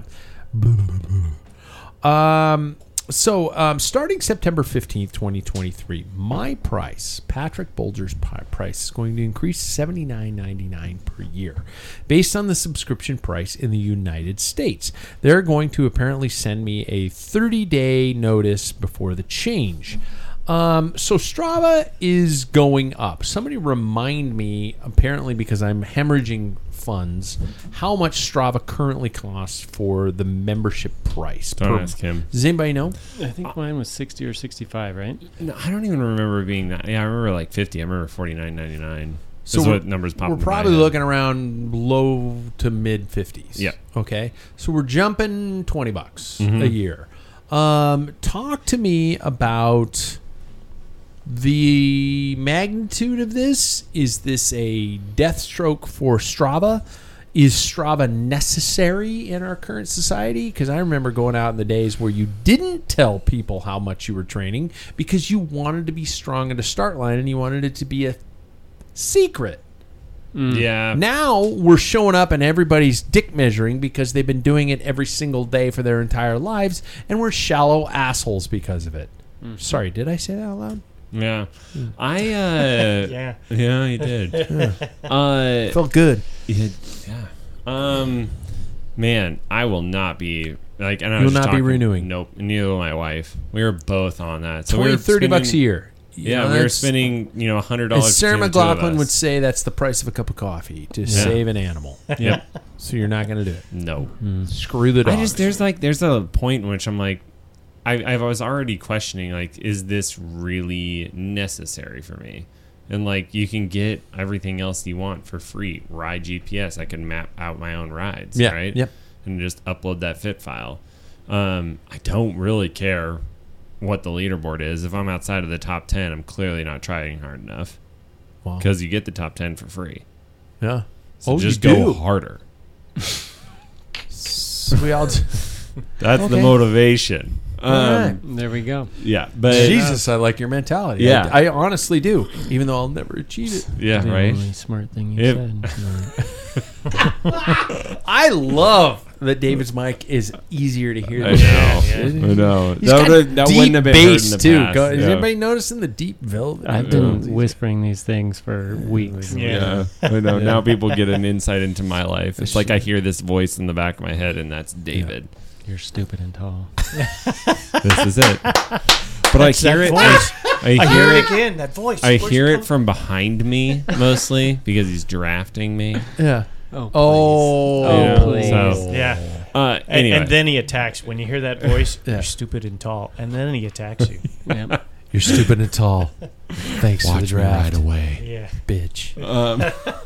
Um. So, um, starting September fifteenth, twenty twenty-three, my price, Patrick Bolger's pi- price, is going to increase seventy-nine ninety-nine per year based on the subscription price in the United States. They're going to apparently send me a thirty-day notice before the change. Um, so Strava is going up. Somebody remind me, apparently because I'm hemorrhaging funds, how much Strava currently costs for the membership price. Don't per- ask him. Does anybody know? I think mine was sixty or sixty-five, right? No, I don't even remember it being that. Yeah, I remember like fifty. I remember forty-nine ninety-nine. So That's we're- what numbers pop. We're into my probably head. looking around low to mid fifties. Yeah. Okay. So we're jumping twenty bucks Mhm. a year. Um, talk to me about the magnitude of this, is this a death stroke for Strava? Is Strava necessary in our current society? Because I remember going out in the days where you didn't tell people how much you were training because you wanted to be strong at a start line and you wanted it to be a secret. Mm. Yeah. Now we're showing up and everybody's dick measuring because they've been doing it every single day for their entire lives, and we're shallow assholes because of it. Mm. Sorry, did I say that out loud? Yeah. I, uh... yeah. Yeah, you did. Yeah. Uh, Felt good. Yeah. yeah. Um, man, I will not be... Like, and I you will was not talking, be renewing. Nope. Neither will my wife. We were both on that. So twenty, we were thirty spending, bucks a year. Yeah, You know, we were that's- spending, you know, one hundred dollars As Sarah between the two of McLaughlin would us. say, that's the price of a cup of coffee to save an animal. Yep. So you're not going to do it. No. Mm. Screw the dogs. I just, there's like, there's a point in which I'm like, I, I was already questioning, like, is this really necessary for me? And, like, you can get everything else you want for free. Ride G P S. I can map out my own rides, Yeah, right? yep. And just upload that fit file. Um, I don't really care what the leaderboard is. If I'm outside of the top ten, I'm clearly not trying hard enough. Wow. Because you get the top ten for free. Yeah. So Oh, just you go do. harder. So we all... That's Okay. the motivation. All Um, right. There we go. Yeah, but Jesus, I like your mentality. Yeah. I, I honestly do, even though I'll never achieve it. yeah, The right. only smart thing you If- said. I love that David's mic is easier to hear. I than know. yours. I know. He's That got would- that deep wouldn't have been heard bass in the too. past, Go- Is yeah. anybody noticing the deep velvet? I've been whispering these things for weeks. Yeah, I know. Now people get an insight into my life. It's like I hear this voice in the back of my head, and that's David. You're stupid and tall. This is it. But I hear it. voice. I, I hear hear it. it again. That voice. I Where's hear it it come- from behind me mostly because he's drafting me. Yeah. Oh, Oh, You know, please. so- Yeah. Uh, And, anyway, and then he attacks. When you hear that voice, Yeah. you're stupid and tall. And then he attacks you. Yep. You're stupid and tall. Thanks for the draft, away. Yeah. bitch. Um,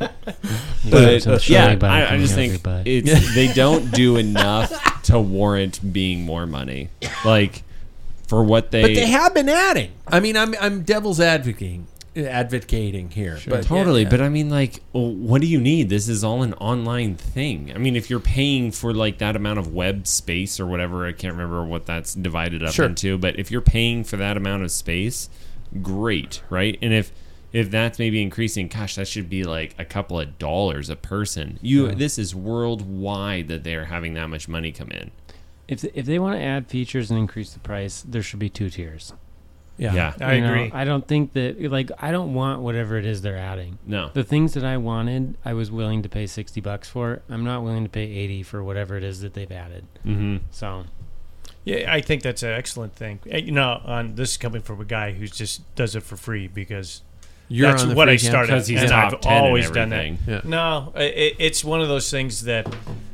You but got some uh, chili yeah, back I, I in just your think butt. it's they don't do enough to warrant being more money. Like for what they, But they have been adding. I mean, I'm I'm devil's advocating, advocating here. But totally. yeah, yeah. But I mean, like, well, what do you need? This is all an online thing. I mean, if you're paying for like that amount of web space or whatever, I can't remember what that's divided up Sure. into. But if you're paying for that amount of space, great, right? And if if that's maybe increasing, gosh, that should be like a couple of dollars a person. You, Yeah. this is worldwide that they are having that much money come in. If if they want to add features and increase the price, there should be two tiers. yeah. Yeah. I You know, agree. I don't think that like I don't want whatever it is they're adding. No. The things that I wanted, I was willing to pay sixty bucks for. I'm not willing to pay eighty for whatever it is that they've added. Mm-hmm. So Yeah, I think that's an excellent thing. Uh, You know, on this is coming from a guy who just does it for free because You're that's on the what free I camp? started. 'Cause he's and top I've ten and always done that. everything. Yeah. No, it, it's one of those things that,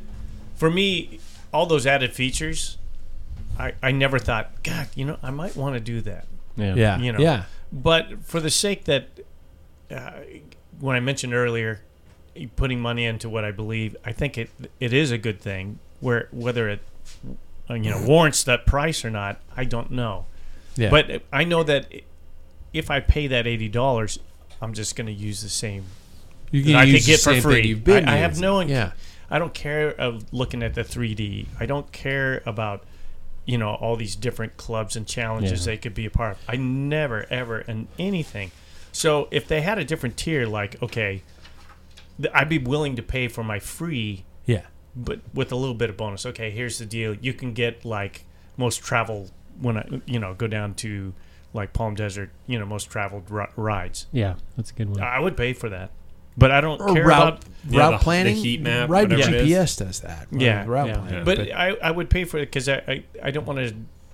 for me, all those added features, I, I never thought, God, you know, I might want to do that. yeah. Yeah. You know. Yeah. But for the sake that, uh, when I mentioned earlier, putting money into what I believe, I think it it is a good thing. Where whether it, uh, you know, warrants that price or not, I don't know. Yeah. But I know that if I pay that eighty dollars, I'm just going to use the same. you that I use could the get for same thing free. you've been I, I have using. no. Yeah. I don't care of looking at the three D. I don't care about, you know, all these different clubs and challenges Yeah. they could be a part of. I never, ever, in anything. So if they had a different tier, like, okay, th- I'd be willing to pay for my free, Yeah. but with a little bit of bonus. Okay, here's the deal. You can get, like, most travel when I, you know, go down to, like, Palm Desert, you know, most traveled ri- rides. Yeah, that's a good one. I would pay for that. But I don't Or care route about... Yeah, route the- the planning. heat map, Ride whatever it G P S does that. Yeah, route yeah. planning. But I, I would pay for it because I, I, I don't want to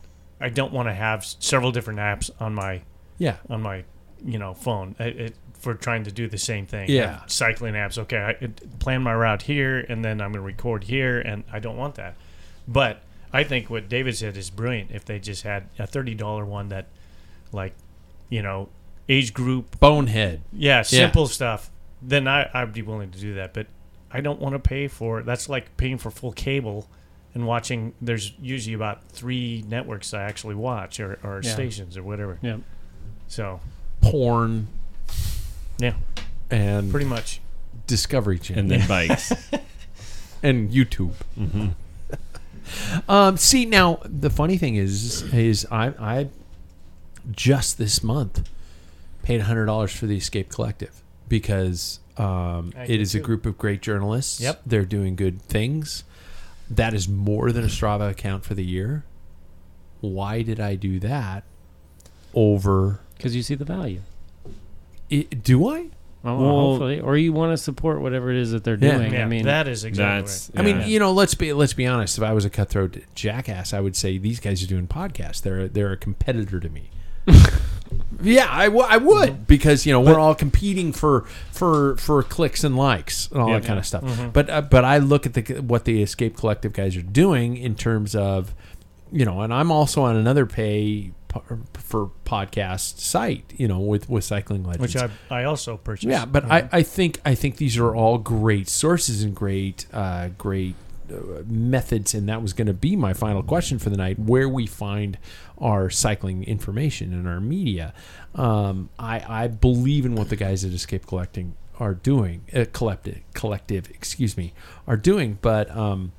I don't want to have several different apps on my yeah. on my you know phone it, it, for trying to do the same thing. Yeah. Have cycling apps. Okay, I it, plan my route here, and then I'm going to record here, and I don't want that. But I think what David said is brilliant. If they just had a thirty dollar one that, like, you know, age group, Bonehead. yeah, simple stuff, then I I'd be willing to do that. But I don't want to pay for. That's like paying for full cable. And watching, there's usually about three networks I actually watch, or, or Yeah. stations, or whatever. Yeah. So, porn, Yeah, and pretty much. Discovery Channel, And then bikes. and YouTube. Mm-hmm. Um, see, now the funny thing is, is I, I just this month paid a hundred dollars for the Escape Collective because um, I it did is a too. group of great journalists. Yep. They're doing good things. That is more than a Strava account for the year. Why did I do that over? Because you see the value. It, do I? Well, Well- hopefully, or you want to support whatever it is that they're Yeah. doing. Yeah, I mean, that is exactly That's. right. I mean, yeah. you know, let's be let's be honest. If I was a cutthroat jackass, I would say these guys are doing podcasts. They're they're a competitor to me. Yeah, I, w- I would because you know we're all competing for for for clicks and likes and all Yeah. that kind of stuff. Mm-hmm. But uh, but I look at the what the Escape Collective guys are doing in terms of you know, and I'm also on another pay po- for podcast site. You know, with with Cycling Legends, Which I I also purchased. yeah, but I, I think I think these are all great sources and great uh, great uh, methods, and that was going to be my final question for the night: where we find our cycling information and our media. Um, I I believe in what the guys at Escape Collecting are doing, uh, collective collective, excuse me, are doing, but um,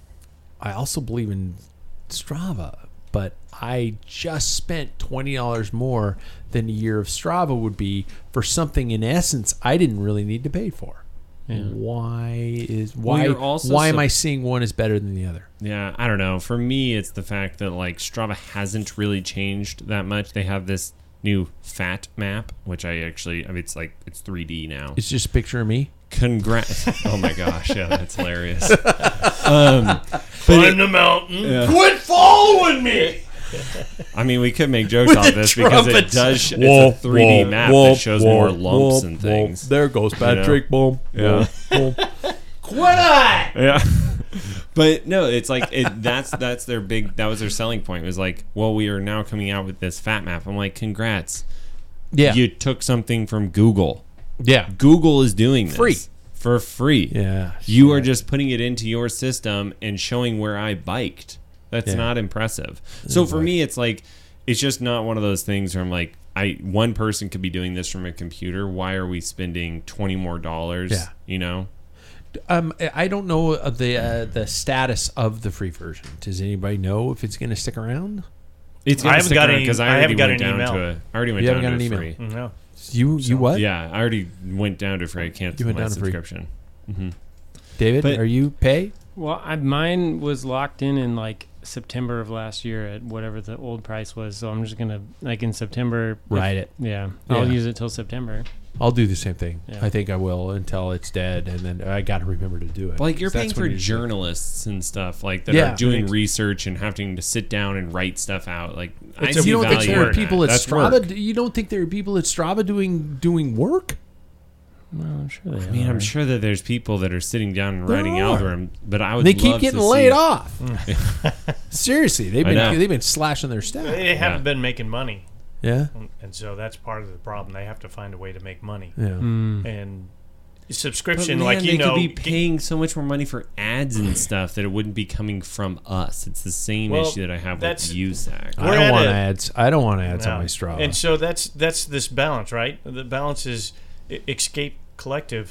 I also believe in Strava. But I just spent twenty dollars more than a year of Strava would be for something in essence I didn't really need to pay for. Yeah. Why is Well, why you're also why am sup- I seeing one is better than the other? Yeah, I don't know. For me, it's the fact that like Strava hasn't really changed that much. They have this new fat map, which I actually, I mean, it's like it's three D now. It's just a picture of me. Congrats! Oh my gosh, yeah, that's hilarious. Um, Climb the mountain. Quit following me. I mean, we could make jokes on this because it trumpets. does. Sh- it's a three D map that shows more lumps and things. There goes Patrick. Boom. Yeah. Boom. Quit it. Yeah. But no, it's like it, that's that's their big. That was their selling point. It was like, well, we are now coming out with this fat map. I'm like, congrats. Yeah. You took something from Google. Yeah. Google is doing this Free. for free. Yeah. You are shit. just putting it into your system and showing where I biked. That's Yeah. not impressive. So for me, it's like it's just not one of those things where I'm like, I one person could be doing this from a computer. Why are we spending twenty more dollars? Yeah. You know. Um, I don't know of the uh, the status of the free version. Does anybody know if it's going to stick around? It's I haven't got any- because I, I already haven't got went an down email. to a. I already went You down haven't to got a an email? free. No. You you what? Yeah, I already went down to free. I canceled You went my down to free. subscription. hmm David, But- are you pay? well, I, mine was locked in in like September of last year at whatever the old price was. So I'm just gonna like in September if- Write it. Yeah, Yeah. I'll use it till September. I'll do the same thing. Yeah. I think I will until it's dead, and then I got to remember to do it. Like you're 'Cause paying that's for when you- journalists and stuff like that Yeah. are doing Right. research and having to sit down and write stuff out. Like I It's a- see You don't think value there are in people that. at That's Strava? work. You don't think there are people at Strava doing doing work? Well, I'm sure they I mean, are. I'm sure that there's people that are sitting down and There writing are. algorithm, but I would. They keep love getting to laid see- off. Seriously, they've I been know. they've been slashing their staff. They haven't Yeah. been making money, Yeah, and so that's part of the problem. They have to find a way to make money, yeah. Mm. and But subscription, man, like you they know, could be g- paying so much more money for ads and stuff that it wouldn't be coming from us. It's the same Well, issue that I have that's- with U S A C. I We're don't at want a- ads. I don't want ads No. on my Strava. And so that's that's this balance, right? The balance is E- Escape Collective.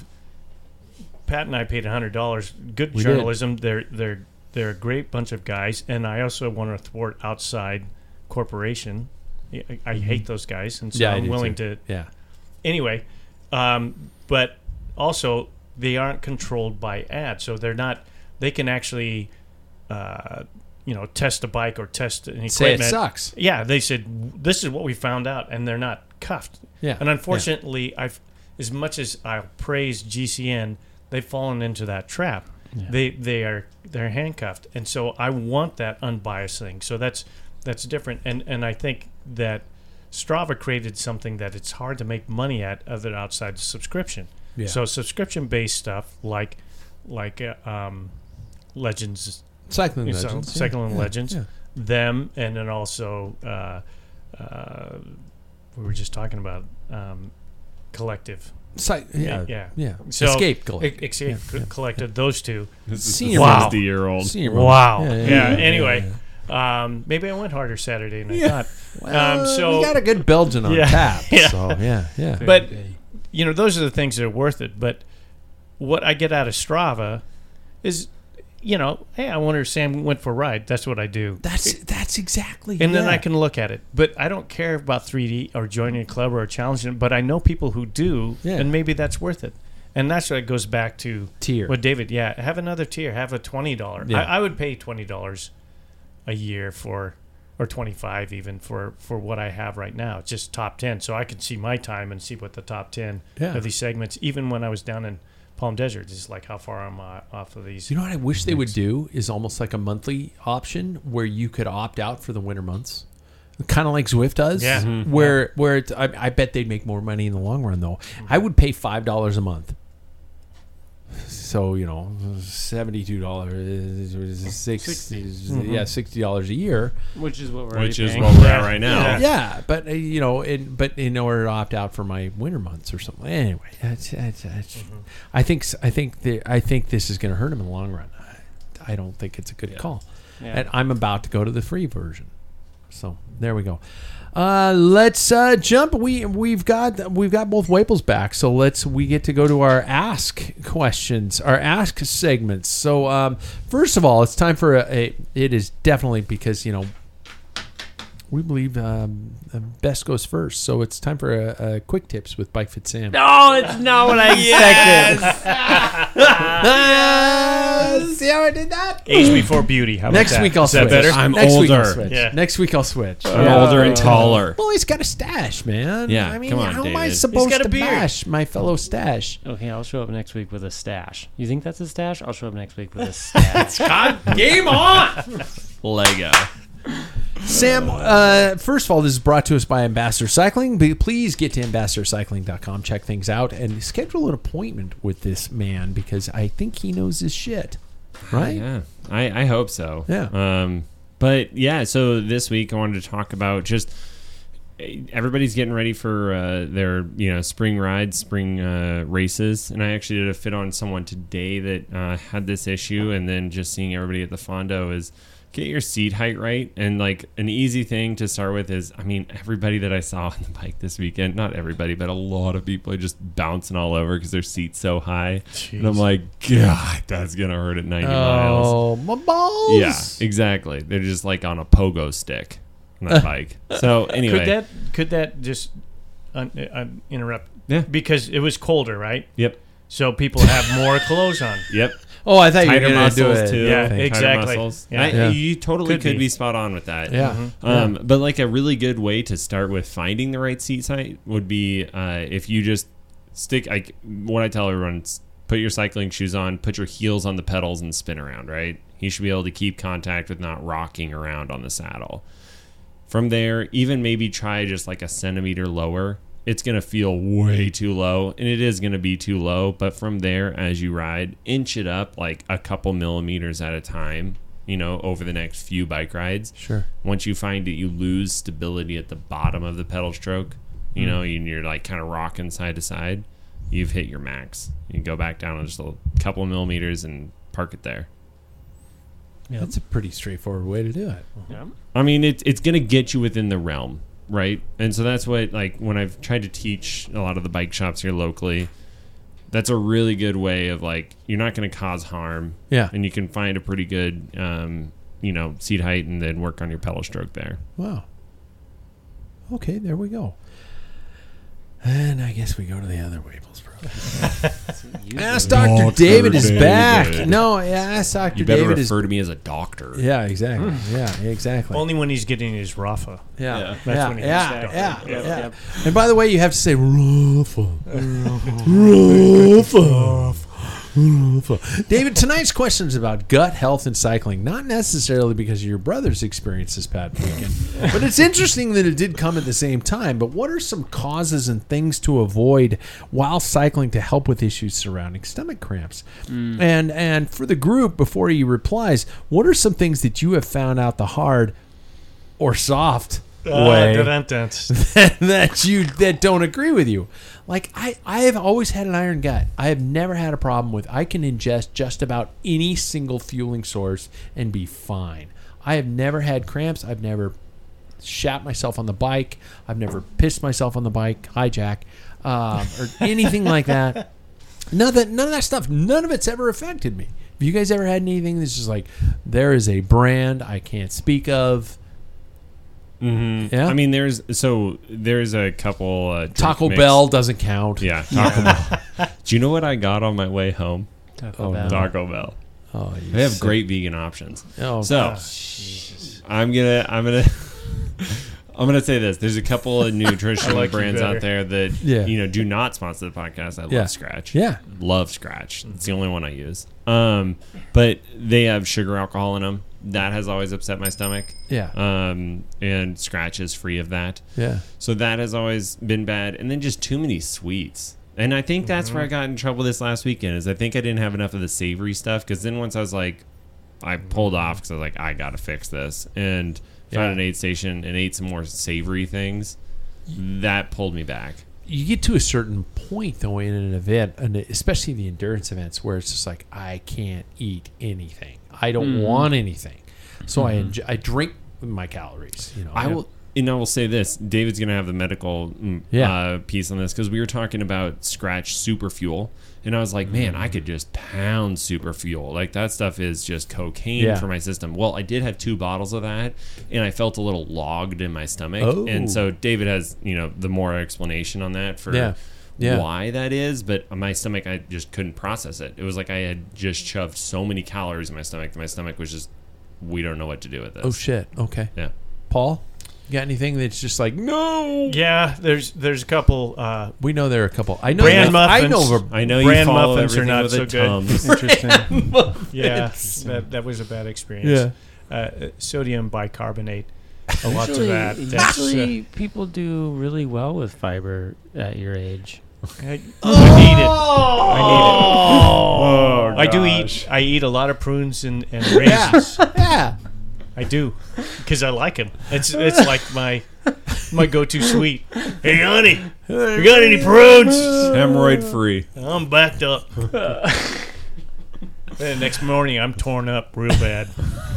Pat and I paid a hundred dollars. Good We did. journalism. They're they're they're a great bunch of guys, and I also want to thwart outside corporation. I, I hate those guys, and so yeah, I I'm do willing too. to Yeah, anyway. Um, but also, they aren't controlled by ads, so they're not. They can actually, uh, you know, test a bike or test an equipment. say it sucks. Yeah, they said this is what we found out, and they're not cuffed. Yeah, And unfortunately, I've as much as I'll praise G C N, they've fallen into that trap. They they are they're handcuffed, and so I want that unbiased thing. So that's that's different, and and I think that Strava created something that it's hard to make money at other outside subscription. Yeah. So subscription based stuff like like uh, um, Legends, Cycling so- Legends. yeah, Cycling yeah, Legends, yeah. them, and then also uh, uh, we were just talking about um, Collective. Cy- yeah, yeah. yeah. So Escape E- Collective. Escape Yeah, yeah. Collective. Those two. This is Senior the Wow. sixty-year-old. Senior Wow. moment. Yeah. Anyway, Um, maybe I went harder Saturday than Yeah. I thought. Well, um, so we got a good Belgian on Yeah. tap. Yeah. So, yeah, yeah. But, you know, those are the things that are worth it. But what I get out of Strava is, you know, hey, I wonder if Sam went for a ride. That's what I do. That's that's exactly. And then yeah. I can look at it. But I don't care about three D or joining a club or challenging it. But I know people who do, Yeah. and maybe that's worth it. And that's what goes back to Tier. what David, yeah, have another tier. Have a twenty dollars. Yeah. I, I would pay twenty dollars a year for, or twenty-five even, for, for what I have right now. It's just top ten. So I can see my time and see what the top ten Yeah. of these segments, even when I was down in Palm Desert, it's like how far I'm uh, off of these. You know what I wish they would do is almost like a monthly option where you could opt out for the winter months, kind of like Zwift does. Yeah. Mhm. Where where it's, I, I bet they'd make more money in the long run though. I would pay five dollars a month. So you know, seventy-two dollars, six, sixty. yeah, sixty dollars a year. Which is what we're Which is paying. what we're at right now. Yeah, but uh, you know, in, but in order to opt out for my winter months or something. Anyway, that's, that's, that's, I think s- I think the, I think this is going to hurt him in the long run. I, I don't think it's a good call, Yeah. and I'm about to go to the free version. So there we go. Uh, let's uh, jump. We we've got we've got both Waples back, so let's we get to go to our ask questions, our ask segments. So um, first of all, it's time for a, a. It is definitely because you know we believe um, the best goes first. So it's time for a, a quick tips with Bike Fit Sam. No, it's not what I expected. See how I did that? Age before beauty. How about Next that? week I'll Is switch. that better? I'm Next week I'll older. switch. Yeah. Next week I'll switch. I'm Yeah. older and taller. Well, he's got a stash, man. Yeah, I mean, come on, how am I David. supposed He's got a to beard. bash my fellow stash? Okay, I'll show up next week with a stash. You think that's a stash? I'll show up next week with a stash. Game on! Lego. Sam, uh, first of all, this is brought to us by Ambassador Cycling. Be- Please get to ambassador cycling dot com, check things out, and schedule an appointment with this man because I think he knows his shit. Right? Yeah, I, I hope so. Yeah. Um, but yeah, so this week I wanted to talk about just everybody's getting ready for uh, their you know spring rides, spring uh, races, and I actually did a fit on someone today that uh, had this issue, and then just seeing everybody at the Fondo is get your seat height right. And like an easy thing to start with is, I mean, everybody that I saw on the bike this weekend, not everybody, but a lot of people are just bouncing all over because their seat's so high. And I'm like, God, that's going to hurt at ninety miles. Oh, my balls. Yeah, exactly. They're just like on a pogo stick on that bike. So anyway. Could that could that just un, uh, interrupt? Yeah. Because it was colder, right? Yep. So people have more clothes on. Yep. Oh, I thought you were Tighter going to do muscles it. too. Yeah, Tighter exactly. muscles. Yeah. I- Yeah. You totally Could could, be. be. spot on with that. Yeah. Um, Yeah. But like a really good way to start with finding the right seat height would be uh, if you just stick. Like what I tell everyone: is put your cycling shoes on, put your heels on the pedals, and spin around. Right. You should be able to keep contact with not rocking around on the saddle. From there, even maybe try just like a centimeter lower. It's going to feel way too low, and it is going to be too low. But from there, as you ride, inch it up like a couple millimeters at a time, you know, over the next few bike rides. Sure. Once you find that you lose stability at the bottom of the pedal stroke, you know, and you're like kind of rocking side to side, you've hit your max. You go back down just a couple of millimeters and park it there. That's a pretty straightforward way to do it. Yeah. I mean, it, it's going to get you within the realm, right? And so that's what, like, when I've tried to teach a lot of the bike shops here locally, that's a really good way of, like, you're not going to cause harm. Yeah. And you can find a pretty good, um, you know, seat height and then work on your pedal stroke there. Wow. Okay, there we go. And I guess we go to the other Waples program. Ask Doctor Doctor David is David. back. No, yeah, Ask Doctor You better David is. refer to me as a doctor. Yeah, exactly. Yeah, exactly. Only when he's getting his Rafa. Yeah, Yeah. That's yeah, when he yeah, has to yeah, go. yeah, Yep, yeah. And by the way, you have to say Rafa, Rafa, Rafa. David, tonight's question is about gut health and cycling, not necessarily because of your brother's experience this past weekend, but it's interesting that it did come at the same time. But what are some causes and things to avoid while cycling to help with issues surrounding stomach cramps? Mm. And and for the group, before he replies, what are some things that you have found out the hard or soft Uh, way dun-dun-dun. that you that don't agree with you? Like I, I have always had an iron gut. I have never had a problem with. I can ingest just about any single fueling source and be fine. I have never had cramps. I've never shat myself on the bike. I've never pissed myself on the bike, hijack, um, or anything like that. None of that, none of that stuff, none of it's ever affected me. Have you guys ever had anything that's just like, there is a brand I can't speak of? Mm-hmm. Yeah. I mean, there's so there's a couple. Uh, Taco mix. Bell doesn't count. Yeah, Taco Bell. Do you know what I got on my way home? Taco Oh, Bell. no. Taco Bell. Oh, you They have sick- great vegan options. Oh, So gosh. I'm gonna I'm gonna I'm gonna say this. There's a couple of nutritional like you brands better. out there that Yeah. you know do not sponsor the podcast. I love Yeah. Scratch. Yeah. Love Scratch. It's the only one I use. Um, but they have sugar alcohol in them. That has always upset my stomach. Yeah. Um, and Scratch is free of that. Yeah. So that has always been bad. And then just too many sweets. And I think that's where I got in trouble this last weekend is I think I didn't have enough of the savory stuff. Because then once I was like, I pulled off because I was like, I got to fix this. And found Yeah. an aid station and ate some more savory things. That pulled me back. You get to a certain point, though, in an event, and especially the endurance events, where it's just like, I can't eat anything. I don't Mm. want anything. So I enjoy, I drink my calories. You know, I will, and I will say this: David's going to have the medical mm, Yeah. uh, piece on this because we were talking about Scratch Super Fuel, and I was like, man, I could just pound Super Fuel. Like that stuff is just cocaine Yeah. for my system. Well, I did have two bottles of that, and I felt a little logged in my stomach. Oh. And so David has, you know, the more explanation on that for Yeah. Yeah. why that is, but my stomach, I just couldn't process it. It was like I had just shoved so many calories in my stomach that my stomach was just, we don't know what to do with this. Oh shit. Okay. Yeah. Paul, you got anything that's just like, no? Yeah, there's there's a couple. Uh, We know there are a couple. I know. Brand that- I muffins. know. Of a, I know Brand you follow muffins are everything not with so a good. Tums. Interesting. yeah, that that was a bad experience. Uh, uh, sodium bicarbonate. A lot of Usually- that. That's, uh, Usually, people do really well with fiber at your age. I, I need it. I need it. I do eat. I eat a lot of prunes and, and raisins. yeah. I do, because I like them. It's it's like my my go-to sweet. Hey, honey, you got any prunes? Hemorrhoid free. I'm backed up. Then the next morning, I'm torn up real bad.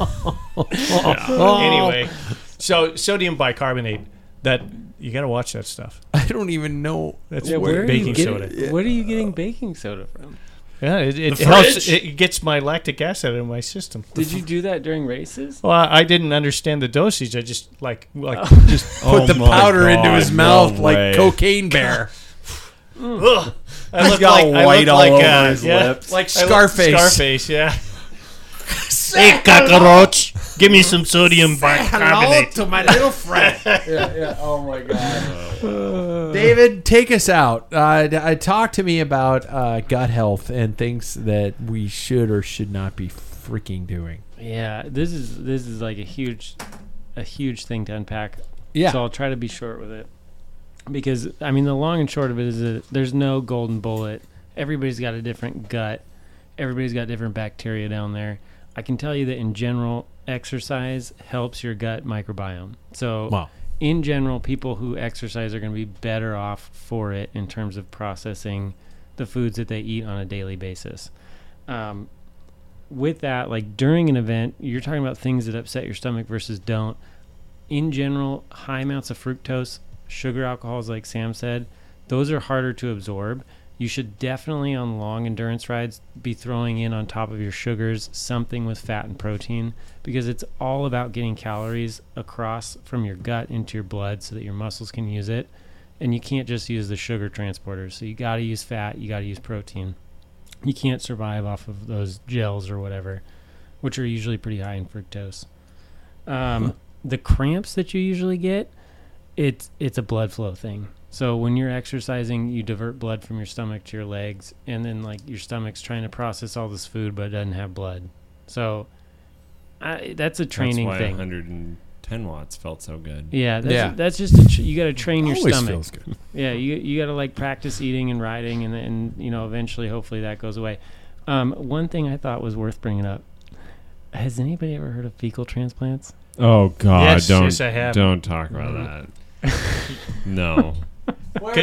Yeah. Anyway, so sodium bicarbonate. That you got to watch that stuff. I don't even know. That's Yeah, where where are baking you getting, soda. Where are you getting baking soda from? Yeah, it, it The helps. fridge? It gets my lactic acid in my system. Did you do that during races? Well, I, I didn't understand the dosage. I just like like Just put Oh the my powder into his God, mouth no like way. cocaine bear, ugh. I He's look got like I white look all like over uh, his yeah, lips. like I look- Scarface. Scarface, yeah. Hey, cockroach, give me some sodium bicarbonate. to my little friend. yeah, yeah. Oh my god. David, take us out. Uh, d- uh, talk to me about uh, gut health and things that we should or should not be freaking doing. Yeah, this is this is like a huge, a huge thing to unpack. Yeah. So I'll try to be short with it, because I mean the long and short of it is that there's no golden bullet. Everybody's got a different gut. Everybody's got different bacteria down there. I can tell you that in general, exercise helps your gut microbiome. So Wow. in general, people who exercise are going to be better off for it in terms of processing the foods that they eat on a daily basis. Um, with that, like during an event, you're talking about things that upset your stomach versus don't. In general, high amounts of fructose, sugar alcohols, like Sam said, those are harder to absorb. You should definitely on long endurance rides be throwing in on top of your sugars something with fat and protein, because it's all about getting calories across from your gut into your blood so that your muscles can use it. And you can't just use the sugar transporters. So you got to use fat, you got to use protein. You can't survive off of those gels or whatever, which are usually pretty high in fructose. Um, the cramps that you usually get, it's it's a blood flow thing. So when you're exercising, you divert blood from your stomach to your legs, and then like your stomach's trying to process all this food, but it doesn't have blood. So I, that's a training That's why thing. one hundred ten watts felt so good. Yeah, that's, Yeah. that's just a tr- you got to train your Always stomach. feels good. Yeah, you you got to like practice eating and riding, and and you know eventually, hopefully, that goes away. Um, one thing I thought was worth bringing up: has anybody ever heard of fecal transplants? Oh God! Yes, don't yes, I have. don't talk about that. No. Because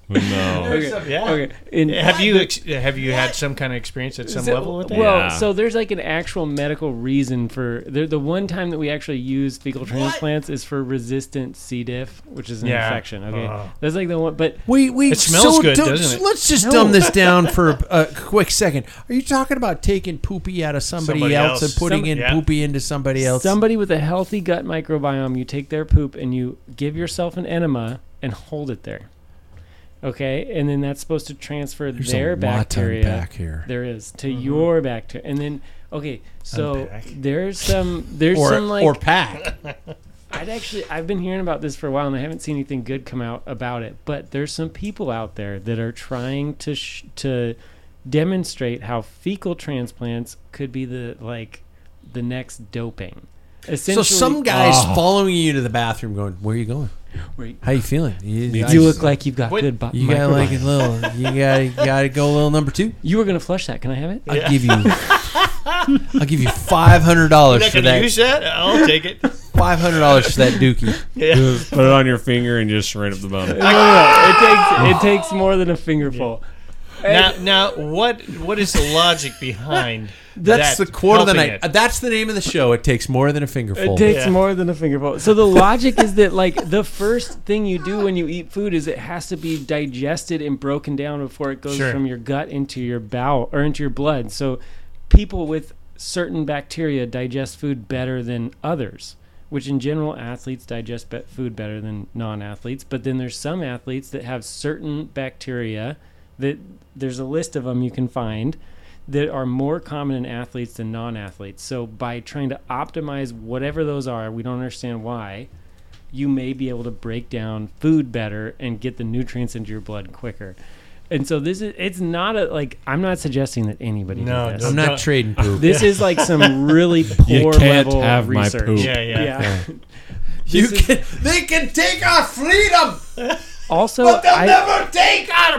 No. Okay. Yeah. Okay. In, Have you ex- have you had some kind of experience at some So- level with that? Well, Yeah. so there's like an actual medical reason for the the one time that we actually use fecal transplants is for resistant C. diff, which is an Yeah. infection. Okay, Oh. that's like the one. But We we It smells so good, don't- doesn't it? Let's just No. dumb this down for a, a quick second. Are you talking about taking poopy out of somebody, Somebody else, else. and putting Some- in yeah. poopy into somebody else? somebody with a healthy gut microbiome, you take their poop and you give yourself an enema and hold it there. Okay, and then that's supposed to transfer There's their a lot to bacteria. unpack here. There is to your bacteria, and then okay, so Unpack. there's some there's or some like or pack. I'd actually I've been hearing about this for a while and I haven't seen anything good come out about it. But there's some people out there that are trying to sh- to demonstrate how fecal transplants could be the like the next doping. So Essentially, some guy's Oh. following you to the bathroom, going, "Where are you going? Wait. How you feeling? You, you look like you've got What- good. Bo- you got like a microbiome. little. You got you got to go a little number two. You were gonna flush that. Can I have it? I'll give you. I'll give you five hundred You're dollars not for going to that. use that? I'll take it. Five hundred dollars for that dookie. Just put it on your finger and just right up the bum. No, no, no. It takes it takes more than a fingerful. Now, now, what what is the logic behind That's that the quote of the helping night. it? That's the name of the show. It takes more than a fingerful. It takes Yeah. more than a fingerful. So the logic is that like the first thing you do when you eat food is it has to be digested and broken down before it goes Sure. from your gut into your bowel or into your blood. So people with certain bacteria digest food better than others, which in general athletes digest be- food better than non-athletes. But then there's some athletes that have certain bacteria that there's a list of them you can find that are more common in athletes than non-athletes. So by trying to optimize whatever those are, we don't understand why, you may be able to break down food better and get the nutrients into your blood quicker. And so this is, it's not a, like, I'm not suggesting that anybody No, do this. don't- I'm not trading poop. This is like some really poor can't level have my research. poop. Yeah, yeah. Yeah. You This is- can. They can take our freedom, Also, but they'll I, never take our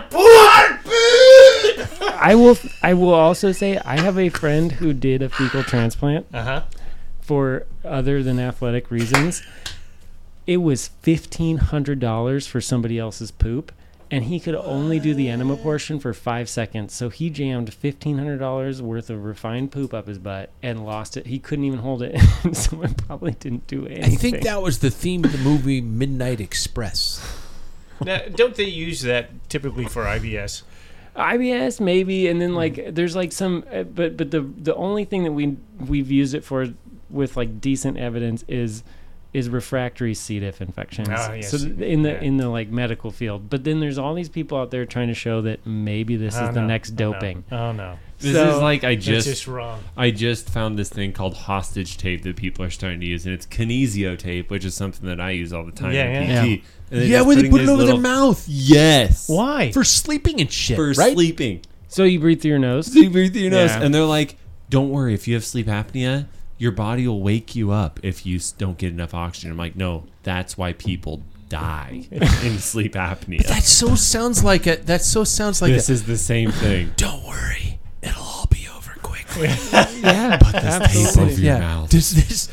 poop. I will I will also say I have a friend who did a fecal transplant Uh-huh. for other than athletic reasons. It was fifteen hundred dollars for somebody else's poop, and he could only do the enema portion for five seconds. So he jammed fifteen hundred dollars worth of refined poop up his butt and lost it. He couldn't even hold it, so it probably didn't do anything. I think that was the theme of the movie Midnight Express. Now, don't they use that typically for I B S? I B S maybe, and then like there's like some, uh, but but the the only thing that we we've used it for with like decent evidence is is refractory C. diff infections. Ah, yes. So th- in the Yeah. in the like medical field, but then there's all these people out there trying to show that maybe this Oh, is the no. next Oh, no. doping. Oh, no. This So- is like I That's just, just wrong. I just found this thing called hostage tape that people are starting to use, and it's kinesio tape, which is something that I use all the time. Yeah, in yeah. P T. And they're Yeah, just where they putting put it these over little- their mouth Yes. Why? for sleeping and shit, For right? sleeping. So you breathe through your nose. So you breathe through your nose, Yeah. and they're like, "Don't worry, if you have sleep apnea, your body will wake you up if you s- don't get enough oxygen." I'm like, "No, that's why people die in sleep apnea." That so sounds like a. That so sounds like This a. is the same thing. Don't worry, it'll all be over quickly. Yeah, Tape absolutely. over your yeah. mouth. Does this?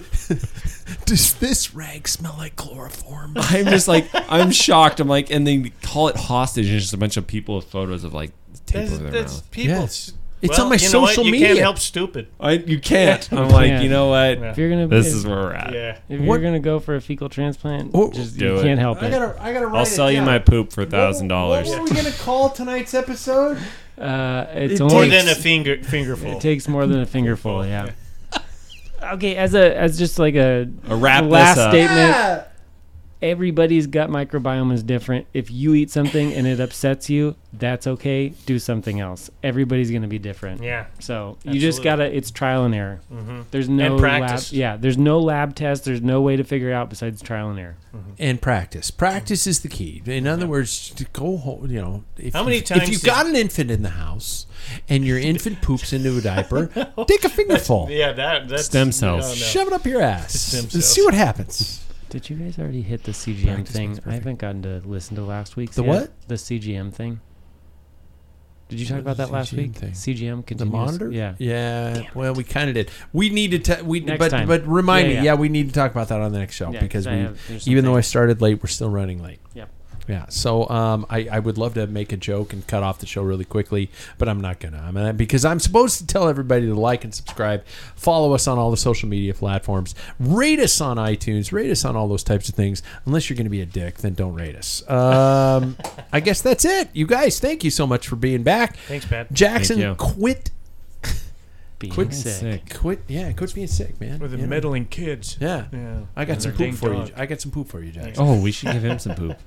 Does this rag smell like chloroform? I'm just like, I'm shocked. I'm like, and they call it hostage, and it's just a bunch of people with photos of like tape That's, over their that's mouth. people. Yeah. s- It's well, on my you know what? social You media. can't help stupid. I, you can't. I'm like, can't. you know what? Yeah. If you're gonna, This if, is where we're at. Yeah. if What- you're gonna go for a fecal transplant, Oh, just do you it. can't help I it. gotta. I gotta. Write I'll it sell you down. my poop for a thousand dollars. What were we gonna call tonight's episode? Uh, it's It only More takes- than a finger fingerful. It takes more than a fingerful, yeah. Okay, as a as just like a, A wrap this last up. statement, Yeah. everybody's gut microbiome is different. If you eat something and it upsets you, that's okay. Do something else. Everybody's going to be different. Yeah. So you just Absolutely. gotta. It's trial and error. Mm-hmm. There's no And lab. practice. Yeah, there's no lab test. There's no way to figure it out besides trial and error. And practice. Practice is the key. In other words, to go home. You know, if How many you, times if you've did- got an infant in the house and your infant poops into a diaper, take a fingerful. Yeah, that that's Stem cells. no, no. Shove it up your ass. Stem And cells. see what happens. Did you guys already hit the C G M Practice thing? makes I perfect. haven't gotten to listen to last week's. The yet. what? The C G M thing. Did you talk What about is that last C G M week? thing? C G M The continues. monitor? Yeah. Yeah. Well, we kind of did. We need to. Te- we Next but time. but remind Yeah, me. yeah. Yeah, we need to talk about that on the next show Yeah, because 'cause I we, have- there's some even though I things. started late, we're still running late. Yep. Yeah, so um, I, I would love to make a joke and cut off the show really quickly, but I'm not gonna. I'm gonna because I'm supposed to tell everybody to like and subscribe, follow us on all the social media platforms, rate us on iTunes, rate us on all those types of things. Unless you're gonna be a dick, then don't rate us. Um, I guess that's it. You guys, thank you so much for being back. Thanks, Pat. Jackson, Thank you. quit. Being Quit sick. Quit. Yeah, quit being sick, man. With the You know? meddling kids. Yeah. Yeah. I got And some their poop for ding you. dong. I got some poop for you, Jackson. Oh, we should give him some poop.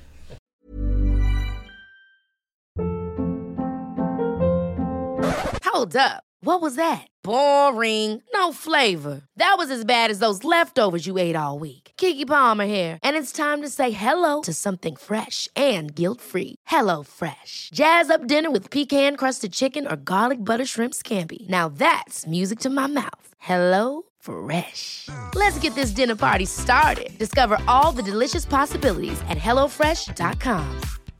Hold up. What was that? Boring. No flavor. That was as bad as those leftovers you ate all week. Keke Palmer here, and it's time to say hello to something fresh and guilt-free. Hello Fresh. Jazz up dinner with pecan-crusted chicken or garlic butter shrimp scampi. Now that's music to my mouth. Hello Fresh. Let's get this dinner party started. Discover all the delicious possibilities at hello fresh dot com.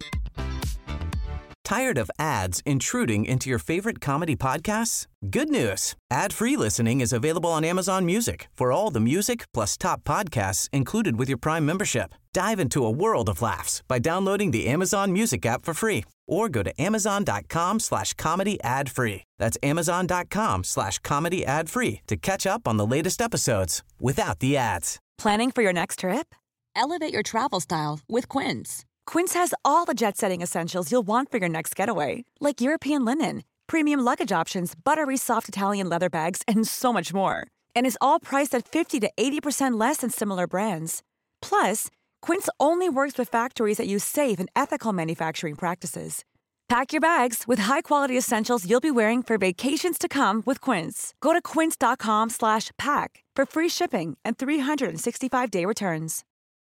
Tired of ads intruding into your favorite comedy podcasts? Good news. Ad-free listening is available on Amazon Music for all the music plus top podcasts included with your Prime membership. Dive into a world of laughs by downloading the Amazon Music app for free or go to amazon.com slash comedy ad free. That's amazon.com slash comedy ad free to catch up on the latest episodes without the ads. Planning for your next trip? Elevate your travel style with Quince. Quince has all the jet-setting essentials you'll want for your next getaway, like European linen, premium luggage options, buttery soft Italian leather bags, and so much more. And is all priced at fifty to eighty percent less than similar brands. Plus, Quince only works with factories that use safe and ethical manufacturing practices. Pack your bags with high-quality essentials you'll be wearing for vacations to come with Quince. Go to quince.com slash pack for free shipping and three sixty-five day returns.